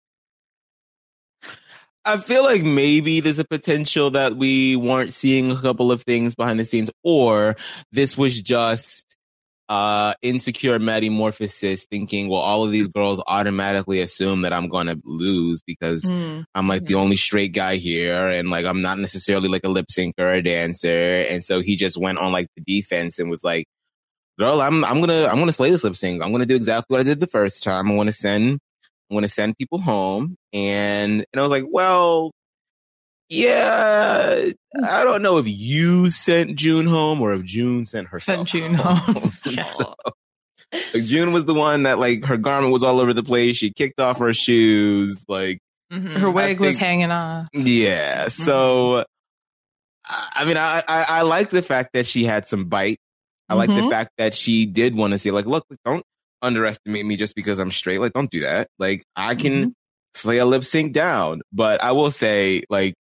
I feel like maybe there's a potential that we weren't seeing a couple of things behind the scenes, or this was just insecure Maddie Morphosis thinking, well, all of these girls automatically assume that I'm going to lose because I'm like the only straight guy here, and like I'm not necessarily like a lip syncer or a dancer, and so he just went on like the defense and was like, girl, I'm gonna slay this lip sync. I'm gonna do exactly what I did the first time. I want to send people home, and I was like, well, yeah, I don't know if you sent June home or if June sent herself. Sent June home. So, like, June was the one that like her garment was all over the place. She kicked off her shoes. Like her wig was hanging off. Yeah. So, I mean, I like the fact that she had some bite. I like the fact that she did want to say, like, look, don't underestimate me just because I'm straight. Like, don't do that. Like, I can slay a lip sync down. But I will say, like,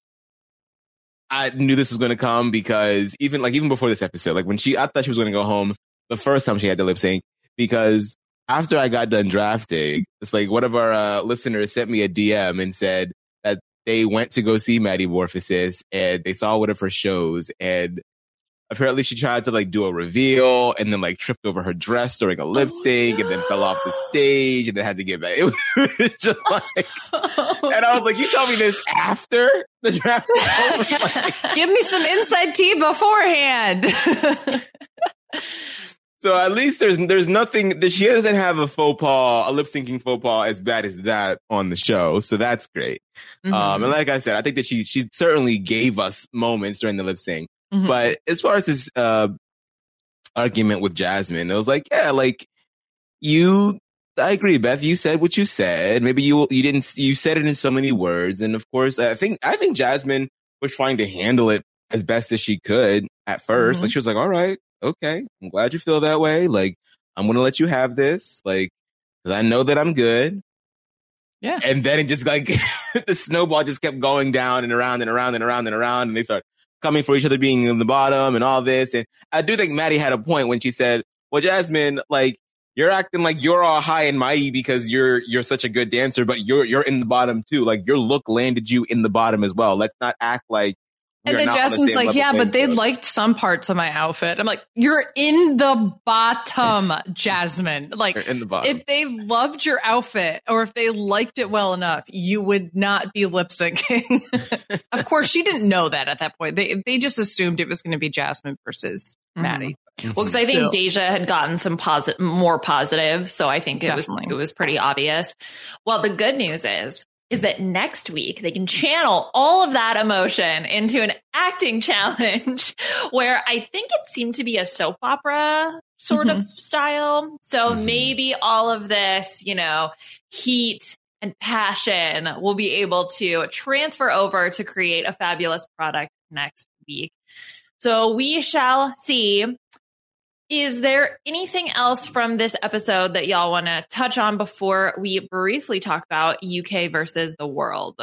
I knew this was going to come because even before this episode, like I thought she was going to go home the first time she had to lip sync, because after I got done drafting, it's like one of our listeners sent me a DM and said that they went to go see Maddie Morphosis and they saw one of her shows, and apparently she tried to like do a reveal and then like tripped over her dress during a lip sync and then fell off the stage and then had to get back. It was just like, and I was like, you tell me this after the draft was over? Like, give me some inside tea beforehand. So at least there's nothing that she doesn't have a lip syncing faux pas as bad as that on the show. So that's great. Mm-hmm. And like I said, I think that she certainly gave us moments during the lip sync. Mm-hmm. But as far as this argument with Jasmine, it was like, yeah, like I agree, Beth. You said what you said. Maybe you said it in so many words. And of course, I think Jasmine was trying to handle it as best as she could at first. Mm-hmm. Like she was like, all right, okay, I'm glad you feel that way. Like, I'm going to let you have this. Like, because I know that I'm good. Yeah. And then it just like, the snowball just kept going down and around and around and around and around. And they start coming for each other being in the bottom and all this. And I do think Maddie had a point when she said, well, Jasmine, like, you're acting like you're all high and mighty because you're such a good dancer, but you're in the bottom too. Like, your look landed you in the bottom as well. Let's not act like. And then Jasmine's like, yeah, but they liked some parts of my outfit. I'm like, you're in the bottom, Jasmine. Like, in the bottom. If they loved your outfit or if they liked it well enough, you would not be lip syncing. Of course, she didn't know that at that point. They just assumed it was going to be Jasmine versus Maddie. Well, because I think Deja had gotten some more positive, so I think it was pretty obvious. Well, the good news is that next week they can channel all of that emotion into an acting challenge where I think it seemed to be a soap opera sort of style. So maybe all of this, heat and passion will be able to transfer over to create a fabulous product next week. So we shall see. Is there anything else from this episode that y'all want to touch on before we briefly talk about UK versus the world?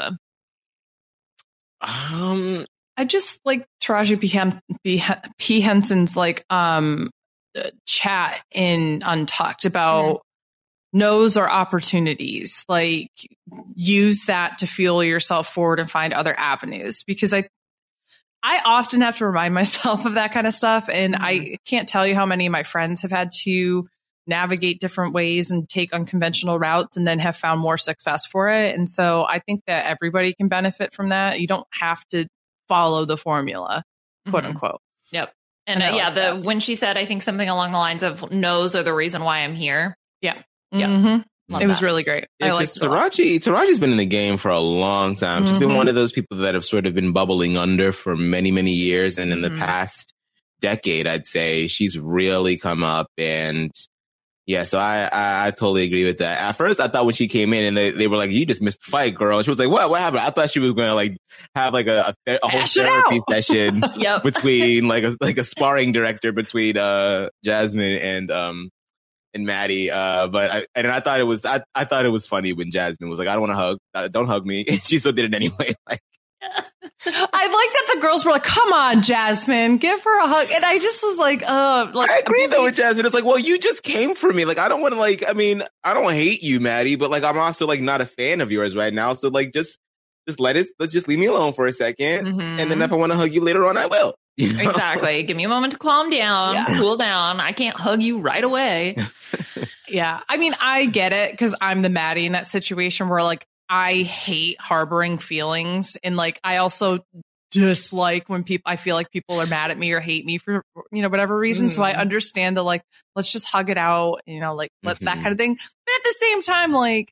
I just like Taraji P. Henson's like chat in Untucked about no's or opportunities. Like, use that to fuel yourself forward and find other avenues, because I often have to remind myself of that kind of stuff. And I can't tell you how many of my friends have had to navigate different ways and take unconventional routes and then have found more success for it. And so I think that everybody can benefit from that. You don't have to follow the formula, quote unquote. Yep. And when she said, I think something along the lines of no's are the reason why I'm here. Yeah. Yeah. Mm-hmm. It was really great. Yeah, I liked it. Taraji's been in the game for a long time. She's been one of those people that have sort of been bubbling under for many, many years. And in the past decade, I'd say she's really come up. And yeah, so I totally agree with that. At first, I thought when she came in and they were like, you just missed the fight, girl. And she was like, what happened? I thought she was going to like have like a whole therapy session between like a sparring director between Jasmine and Maddie, but I thought it was funny when Jasmine was like, I don't want to hug, don't hug me, and she still did it anyway. Like, I like that the girls were like, come on, Jasmine, give her a hug, and I just was like, I agree though with Jasmine. It's like, well, you just came for me. Like, I don't want to I don't hate you, Maddie, but like, I'm also like not a fan of yours right now. So like, just let's just leave me alone for a second, and then if I want to hug you later on, I will. Exactly. Give me a moment to calm down, cool down. I can't hug you right away. Yeah. I mean, I get it because I'm the Maddie in that situation where like I hate harboring feelings. And like I also dislike when I feel like people are mad at me or hate me for, whatever reason. So I understand the like, let's just hug it out, like let that kind of thing. But at the same time, like,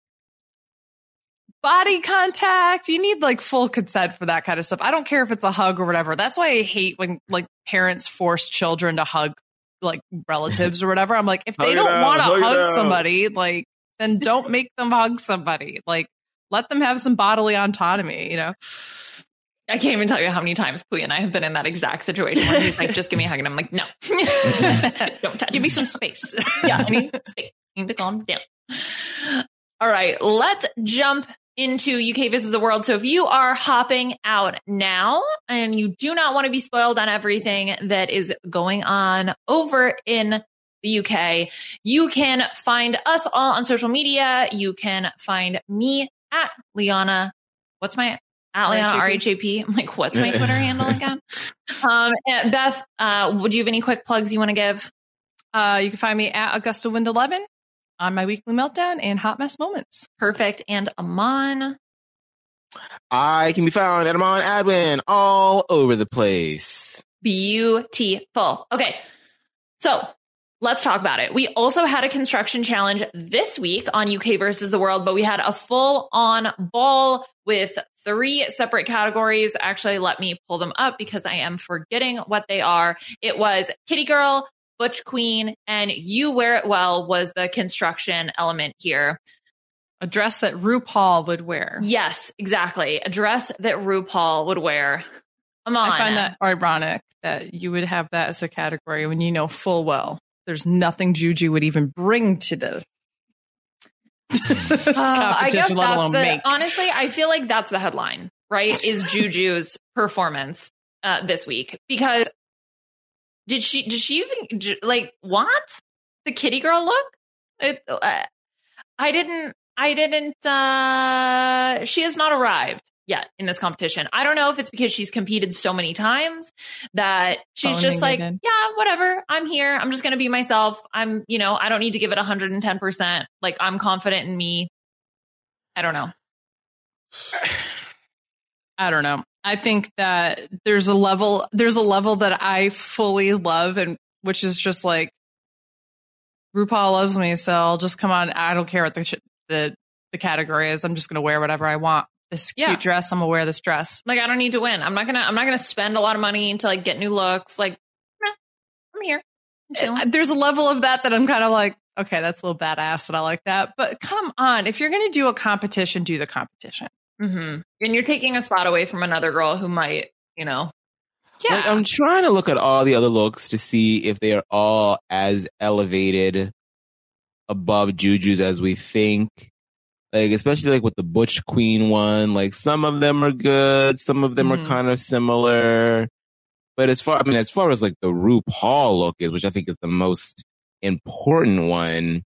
body contact, you need like full consent for that kind of stuff. I don't care if it's a hug or whatever. That's why I hate when like parents force children to hug like relatives or whatever. I'm like, if they don't want to hug somebody, like then don't make them hug somebody. Like let them have some bodily autonomy, I can't even tell you how many times Pooya and I have been in that exact situation where he's like, just give me a hug. And I'm like, no, don't touch Give me some space. Yeah, I need space. I need to calm down. All right, let's jump into UK versus the world. So if you are hopping out now and you do not want to be spoiled on everything that is going on over in the UK. You can find us all on social media. You can find me at Liana. What's my at Liana RHAP? I'm like, what's my Twitter handle again? Beth, would you have any quick plugs you want to give? You can find me at Augusta Wind 11 on my weekly meltdown and hot mess moments. Perfect. And Aman. I can be found at Amon Adwin all over the place. Beautiful. Okay. So let's talk about it. We also had a construction challenge this week on UK versus the world, but we had a full on ball with 3 separate categories. Actually, let me pull them up because I am forgetting what they are. It was Kitty Girl, Butch Queen, and You Wear It Well was the construction element here. A dress that RuPaul would wear. Yes, exactly. A dress that RuPaul would wear. Amon. I find that ironic that you would have that as a category when you know full well there's nothing Juju would even bring to the competition, I guess let alone make. Honestly, I feel like that's the headline, right? Is Juju's performance this week. Because did she even like what? The Kitty Girl look? I didn't she has not arrived yet in this competition. I don't know if it's because she's competed so many times that she's just like, yeah, whatever. I'm here. I'm just going to be myself. I don't need to give it 110%. Like, I'm confident in me. I don't know. I don't know. I think that there's a level that I fully love, and which is just like, RuPaul loves me, so I'll just come on. I don't care what the category is. I'm just going to wear whatever I want. This cute dress, I'm gonna wear this dress. Like, I don't need to win. I'm not gonna spend a lot of money to like get new looks. Like, I'm here. There's a level of that I'm kind of like, okay, that's a little badass, and I like that. But come on, if you're gonna do a competition, do the competition. Mm-hmm. And you're taking a spot away from another girl who might, Yeah. Like, I'm trying to look at all the other looks to see if they are all as elevated above Juju's as we think. Like, especially like with the Butch Queen one, like some of them are good, some of them are kind of similar. But as far as like the RuPaul look is, which I think is the most important one,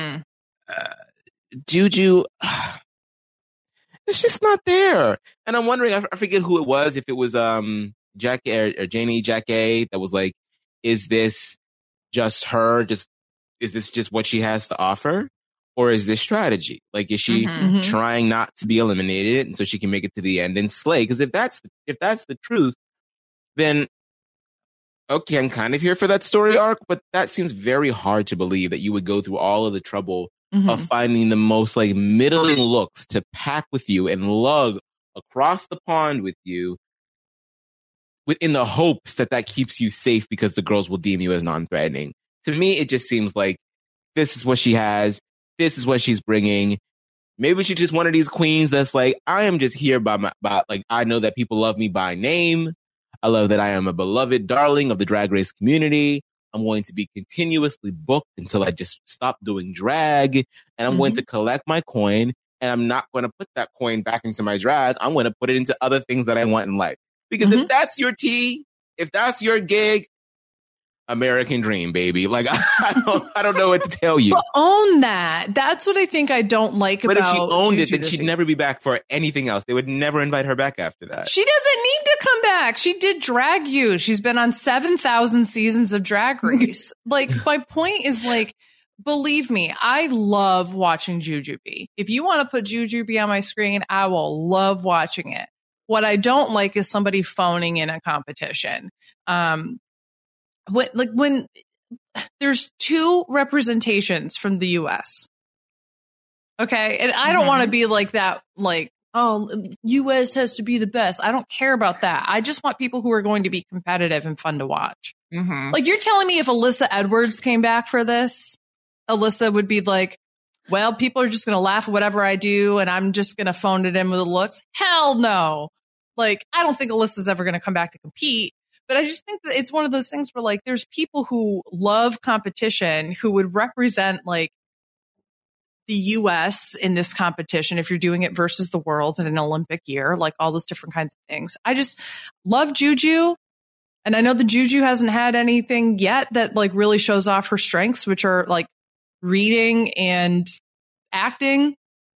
Juju, it's just not there. And I'm wondering, I forget who it was, if it was Jackie or Janie Jackie that was like, is this just her? Is this just what she has to offer? Or is this strategy? Like, is she trying not to be eliminated and so she can make it to the end and slay? Because if that's the truth, then okay, I'm kind of here for that story arc, but that seems very hard to believe that you would go through all of the trouble of finding the most like middling looks to pack with you and lug across the pond with you within the hopes that keeps you safe because the girls will deem you as non-threatening. To me, it just seems like this is what she has. This is what she's bringing. Maybe she's just one of these queens that's like, I am just here by I know that people love me by name. I love that I am a beloved darling of the Drag Race community. I'm going to be continuously booked until I just stop doing drag. And I'm going to collect my coin. And I'm not going to put that coin back into my drag. I'm going to put it into other things that I want in life. Because if that's your tea, if that's your gig, American dream, baby. Like, I don't know what to tell you. But own that. That's what I think I don't like about. But if she owned Juju it, then she'd never be back for anything else. They would never invite her back after that. She doesn't need to come back. She did Drag You. She's been on 7,000 seasons of Drag Race. Like, my point is, like, believe me, I love watching Jujubee. If you want to put Jujubee on my screen, I will love watching it. What I don't like is somebody phoning in a competition. When there's 2 representations from the US. Okay. And I don't want to be like that, like, oh, US has to be the best. I don't care about that. I just want people who are going to be competitive and fun to watch. Like, you're telling me if Alyssa Edwards came back for this, Alyssa would be like, well, people are just going to laugh at whatever I do and I'm just going to phone it in with the looks. Hell no. Like, I don't think Alyssa's ever going to come back to compete. But I just think that it's one of those things where, like, there's people who love competition who would represent, like, the U.S. in this competition if you're doing it versus the world in an Olympic year, like all those different kinds of things. I just love Juju. And I know the Juju hasn't had anything yet that like really shows off her strengths, which are like reading and acting.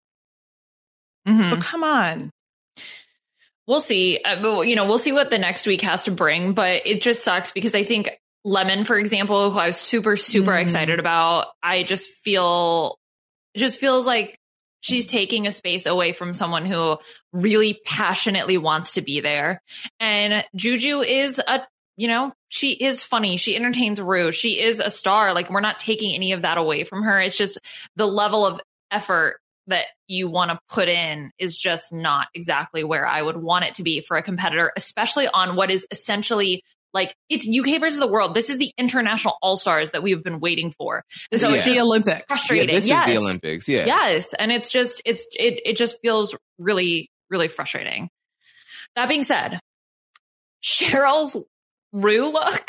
But come on. We'll see. We'll see what the next week has to bring, but it just sucks because I think Lemon, for example, who I was super, super excited about, it just feels like she's taking a space away from someone who really passionately wants to be there. And Juju is she is funny. She entertains Rue. She is a star. Like, we're not taking any of that away from her. It's just the level of effort that you want to put in is just not exactly where I would want it to be for a competitor, especially on what is essentially like, it's UK versus the world. This is the international all-stars that we've been waiting for. This is the Olympics. Frustrating. This is the Olympics. Yeah. Yes. And it's just, it just feels really, really frustrating. That being said, Cheryl's Rue look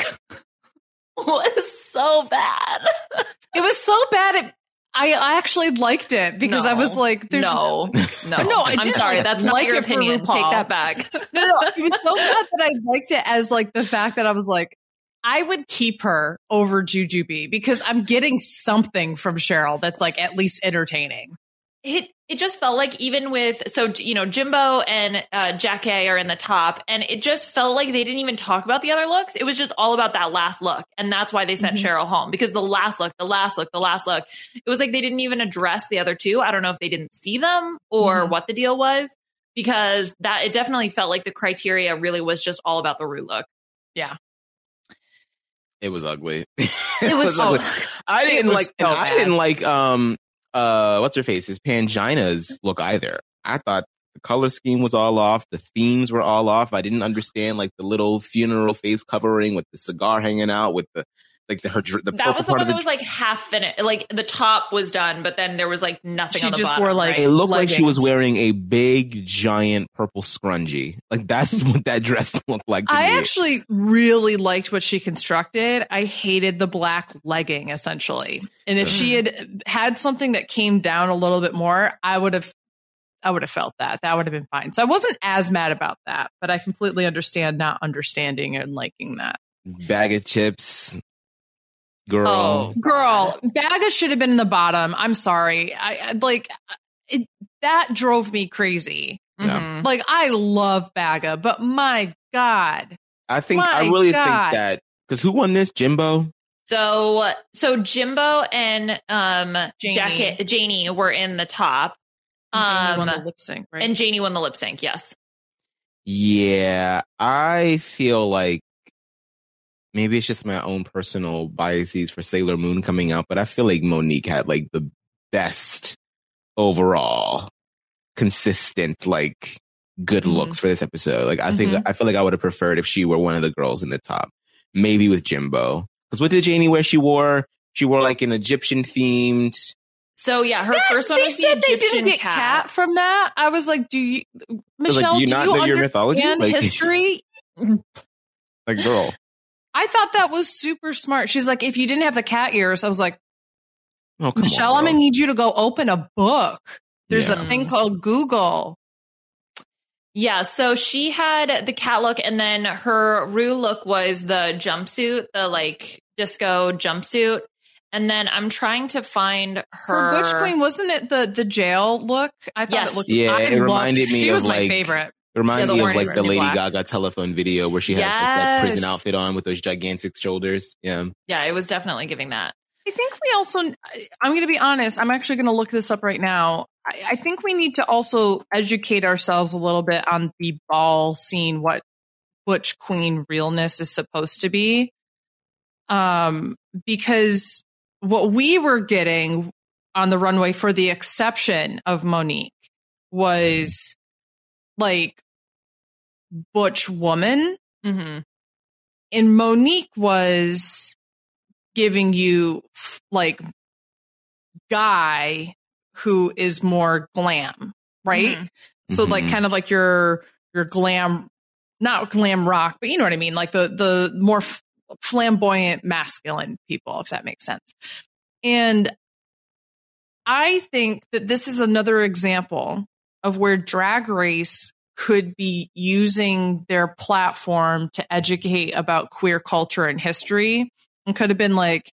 was so bad. It was so bad. I actually liked it because I was like, "There's no." I'm sorry, that's not like your it for opinion. RuPaul. Take that back. No, it was so bad that I liked it as like the fact that I was like, I would keep her over Jujubee because I'm getting something from Cheryl that's like at least entertaining. It just felt like even with, Jimbo and Jackie are in the top, and it just felt like they didn't even talk about the other looks. It was just all about that last look. And that's why they sent Cheryl home, because the last look, it was like they didn't even address the other two. I don't know if they didn't see them or what the deal was, because it definitely felt like the criteria really was just all about the Rue look. Yeah. It was ugly. It was ugly. I didn't like what's her face's Pangina's look either. I thought the color scheme was all off. The themes were all off. I didn't understand like the little funeral face covering with the cigar hanging out with the that was the one that was like half finished. Like the top was done, but then there was like nothing on the bottom. Wore like it looked leggings. like she was wearing a big giant purple scrunchie. Like that's what that dress looked like to me. I actually really liked what she constructed. I hated the black legging essentially. And if she had something that came down a little bit more, I would have felt that. That would have been fine. So I wasn't as mad about that, but I completely understand not understanding and liking that. Bag of chips. Girl, Baga should have been in the bottom. I'm sorry. That drove me crazy. Yeah. Like, I love Baga, but my God. I think that because who won this? Jimbo? So Jimbo and Janie were in the top. Janie won the lip sync, right? And Janie won the lip sync, yes. Yeah, I feel like maybe it's just my own personal biases for Sailor Moon coming out, but I feel like Monique had like the best overall consistent, like good looks for this episode. Like I feel like I would have preferred if she were one of the girls in the top, maybe with Jimbo. Because what did Janie wear? She wore like an Egyptian themed. So yeah, her first one was the Egyptian they didn't get cat from that. I was like, Michelle, do you not know your mythology? Like, history? Like, girl. I thought that was super smart. She's like, if you didn't have the cat ears, I was like, oh, come Michelle, on, I'm going to need you to go open a book. There's Yeah. a thing called Google. Yeah, so she had the cat look, and then her Rue look was the jumpsuit, the like disco jumpsuit. And then I'm trying to find her Butch Queen, wasn't it the jail look? I thought Yes. it looked. Yeah, it reminded me She of was my like favorite. It reminds the me of orange like the and Lady black. Gaga telephone video where she has like that prison Yes. outfit on with those gigantic shoulders. Yeah. Yeah, it was definitely giving that. I think we also, I'm going to be honest, I'm actually going to look this up right now. I think we need to also educate ourselves a little bit on the ball scene, what Butch Queen realness is supposed to be. Because what we were getting on the runway, for the exception of Monique, was like Butch woman. Mm-hmm. And Monique was giving you like guy who is more glam, right? Mm-hmm. So like kind of like your glam, not glam rock, but you know what I mean? Like the more flamboyant masculine people, if that makes sense. And I think that this is another example of where Drag Race could be using their platform to educate about queer culture and history, and could have been like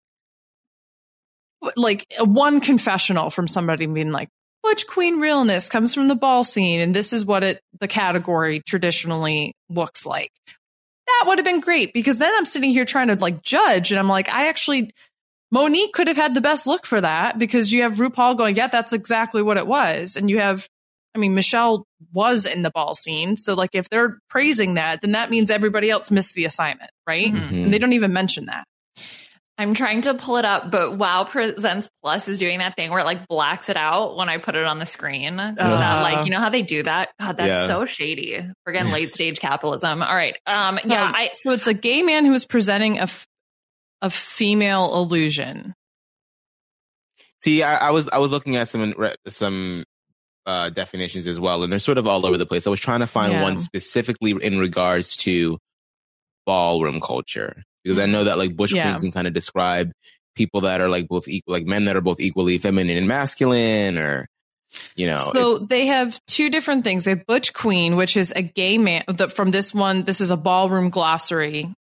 one confessional from somebody being like, butch queen realness comes from the ball scene, and this is what the category traditionally looks like. That would have been great, because then I'm sitting here trying to like judge, and I'm like, Monique could have had the best look for that, because you have RuPaul going, yeah, that's exactly what it was. And you have, Michelle was in the ball scene. So like, if they're praising that, then that means everybody else missed the assignment, right? Mm-hmm. And they don't even mention that. I'm trying to pull it up, but Wow Presents Plus is doing that thing where it like blacks it out when I put it on the screen. So that, like, you know how they do that? God, that's so shady. We're getting late stage capitalism. All right. So it's a gay man who is presenting a female illusion. See, I was looking at some definitions as well, and they're sort of all over the place. I was trying to find one specifically in regards to ballroom culture, because I know that like butch queen can kind of describe people that are like both equal, like men that are both equally feminine and masculine, or So they have two different things. They have butch queen, which is a gay man. From this one, this is a ballroom glossary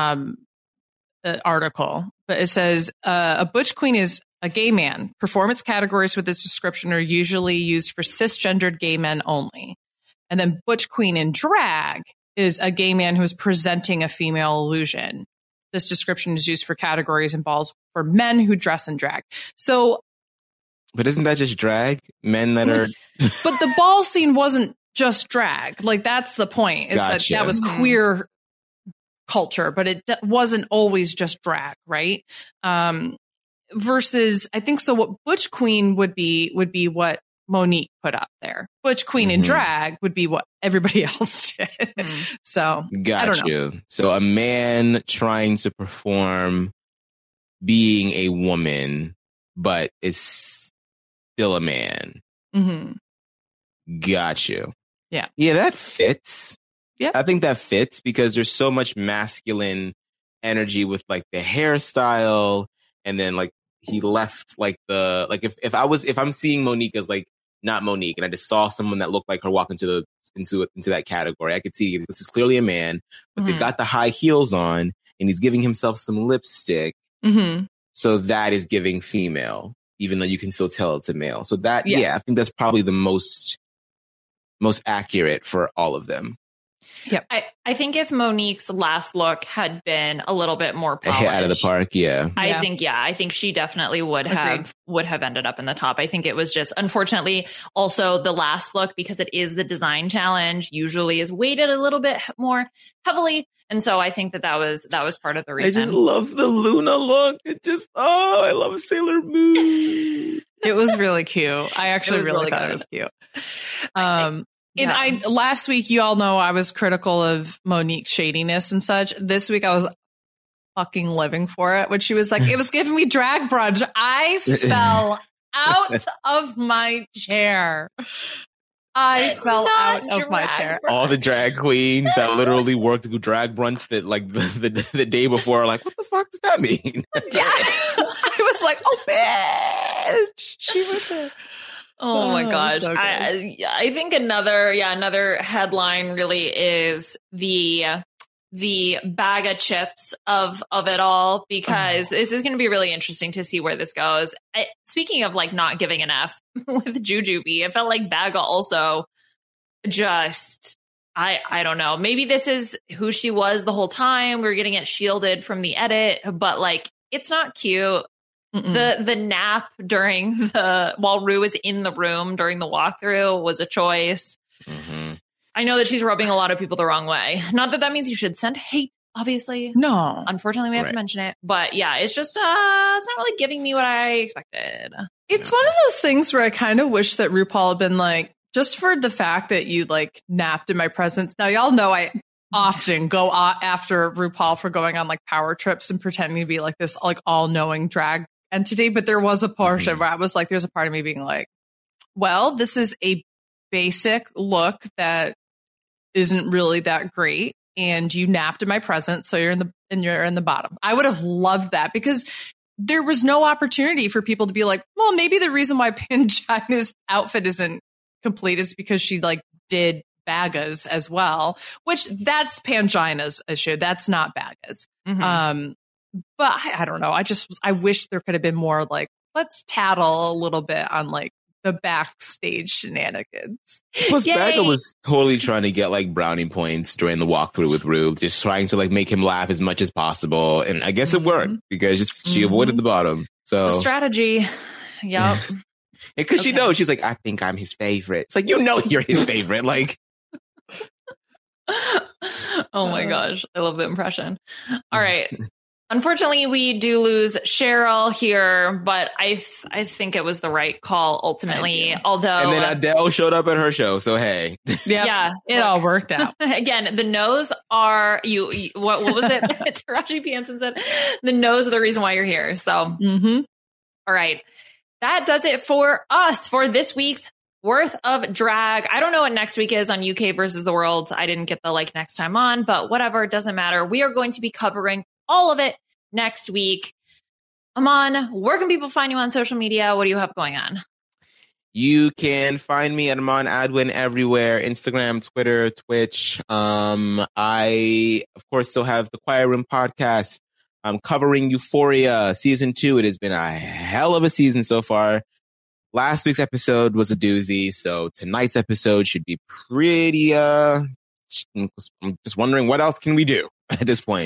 article, but it says a butch queen is a gay man. Performance categories with this description are usually used for cisgendered gay men only. And then butch queen in drag is a gay man who is presenting a female illusion. This description is used for categories and balls for men who dress in drag. So, but isn't that just drag? Men that are. But the ball scene wasn't just drag. Like, that's the point. Is that was queer culture, but it wasn't always just drag, right? Versus, I think so. What butch queen would be what Monique put up there. Butch queen in drag would be what everybody else did. So, I don't know. So a man trying to perform being a woman, but is still a man. Got you. Yeah. Yeah, that fits. Yeah, I think that fits, because there's so much masculine energy with like the hairstyle, and then like he left like if I'm seeing Monique as like not Monique, and I just saw someone that looked like her walk into that category, I could see this is clearly a man, but they got the high heels on, and he's giving himself some lipstick, so that is giving female, even though you can still tell it's a male. So that I think that's probably the most accurate for all of them. Yep. I think if Monique's last look had been a little bit more polished, out of the park, I think she definitely would have ended up in the top. I think it was just, unfortunately, also the last look, because it is the design challenge, usually is weighted a little bit more heavily. And so I think that was part of the reason. I just love the Luna look. I love Sailor Moon. It was really cute. I actually really thought it was cute. Last week, you all know I was critical of Monique's shadiness and such. This week, I was fucking living for it. When she was like, it was giving me drag brunch, I fell out of my chair. I fell out of my chair. All the drag queens that literally worked drag brunch that like the day before are like, what the fuck does that mean? I was like, oh, bitch. She was there. Oh my gosh. So I think another headline really is the bag of chips of it all, because this is going to be really interesting to see where this goes. Speaking of like not giving an F with Jujubee, it felt like Baga also just, I don't know. Maybe this is who she was the whole time. We're getting it shielded from the edit, but like, it's not cute. The nap while Rue was in the room during the walkthrough was a choice. I know that she's rubbing a lot of people the wrong way. Not that means you should send hate, obviously. No. Unfortunately, we have to mention it. But yeah, it's just, it's not really giving me what I expected. It's one of those things where I kind of wish that RuPaul had been like, just for the fact that you like napped in my presence. Now, y'all know I often go after RuPaul for going on like power trips and pretending to be like this like all-knowing drag entity, but there was a portion where I was like, there's a part of me being like, well, this is a basic look that isn't really that great, and you napped in my presence, so you're in the bottom. I would have loved that, because there was no opportunity for people to be like, well, maybe the reason why Pangina's outfit isn't complete is because she like did Bagas as well, which that's Pangina's issue. That's not Bagas. But I don't know. I wish there could have been more like, let's tattle a little bit on like the backstage shenanigans. Plus, Baga was totally trying to get like brownie points during the walkthrough with Rube, just trying to like make him laugh as much as possible. And I guess it worked because she avoided the bottom. So it's the strategy. Yep. Because she knows, she's like, I think I'm his favorite. It's like, you know, you're his favorite. Like, oh my gosh. I love the impression. All right. Unfortunately, we do lose Cheryl here, but I think it was the right call ultimately. Although, and then Adele showed up at her show, so hey, yeah, it all worked out. Again, the no's are you. What was it? Taraji P. Henson said, "The no's are the reason why you're here." So, all right, that does it for us for this week's Worth of Drag. I don't know what next week is on UK versus the World. I didn't get the like next time on, but whatever, it doesn't matter. We are going to be covering all of it next week. Aman, where can people find you on social media? What do you have going on? You can find me at Aman Adwin everywhere. Instagram, Twitter, Twitch. I, of course, still have the Quiet Room podcast. I'm covering Euphoria season 2. It has been a hell of a season so far. Last week's episode was a doozy, so tonight's episode should be pretty, I'm just wondering what else can we do at this point.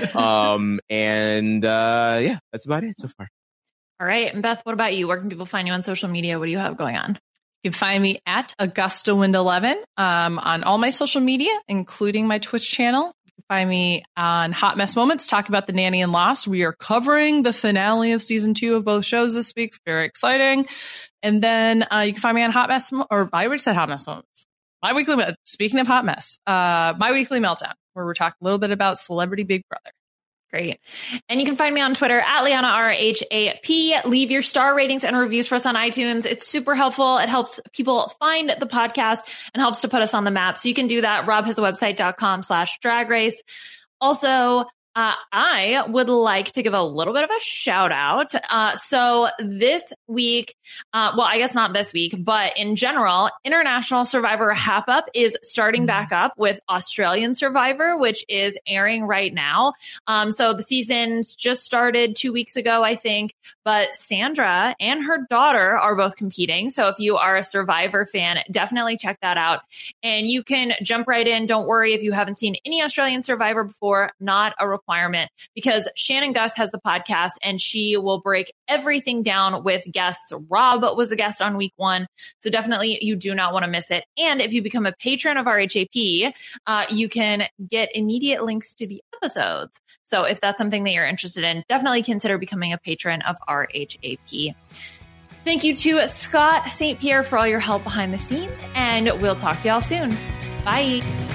Yeah, that's about it so far. All right. And Beth, what about you? Where can people find you on social media? What do you have going on? You can find me at AugustaWind11 on all my social media, including my Twitch channel. You can find me on Hot Mess Moments, talk about The Nanny and Lost. We are covering the finale of season 2 of both shows this week. It's very exciting. And then you can find me on Hot Mess, or I already said Hot Mess Moments. Speaking of Hot Mess, My Weekly Meltdown, where we're talking a little bit about Celebrity Big Brother. Great. And you can find me on Twitter at Liana RHAP. Leave your star ratings and reviews for us on iTunes. It's super helpful. It helps people find the podcast and helps to put us on the map. So you can do that. robhasawebsite.com/drag race. Also, I would like to give a little bit of a shout out. So this week, well, I guess not this week, but in general, International Survivor Hap Up is starting back up with Australian Survivor, which is airing right now. So the season's just started 2 weeks ago, I think, but Sandra and her daughter are both competing. So if you are a Survivor fan, definitely check that out. And you can jump right in. Don't worry if you haven't seen any Australian Survivor before, not a requirement, because Shannon Gus has the podcast and she will break everything down with guests. Rob was a guest on week 1. So definitely you do not want to miss it. And if you become a patron of RHAP, you can get immediate links to the episodes. So if that's something that you're interested in, definitely consider becoming a patron of RHAP. Thank you to Scott St. Pierre for all your help behind the scenes, and we'll talk to y'all soon. Bye.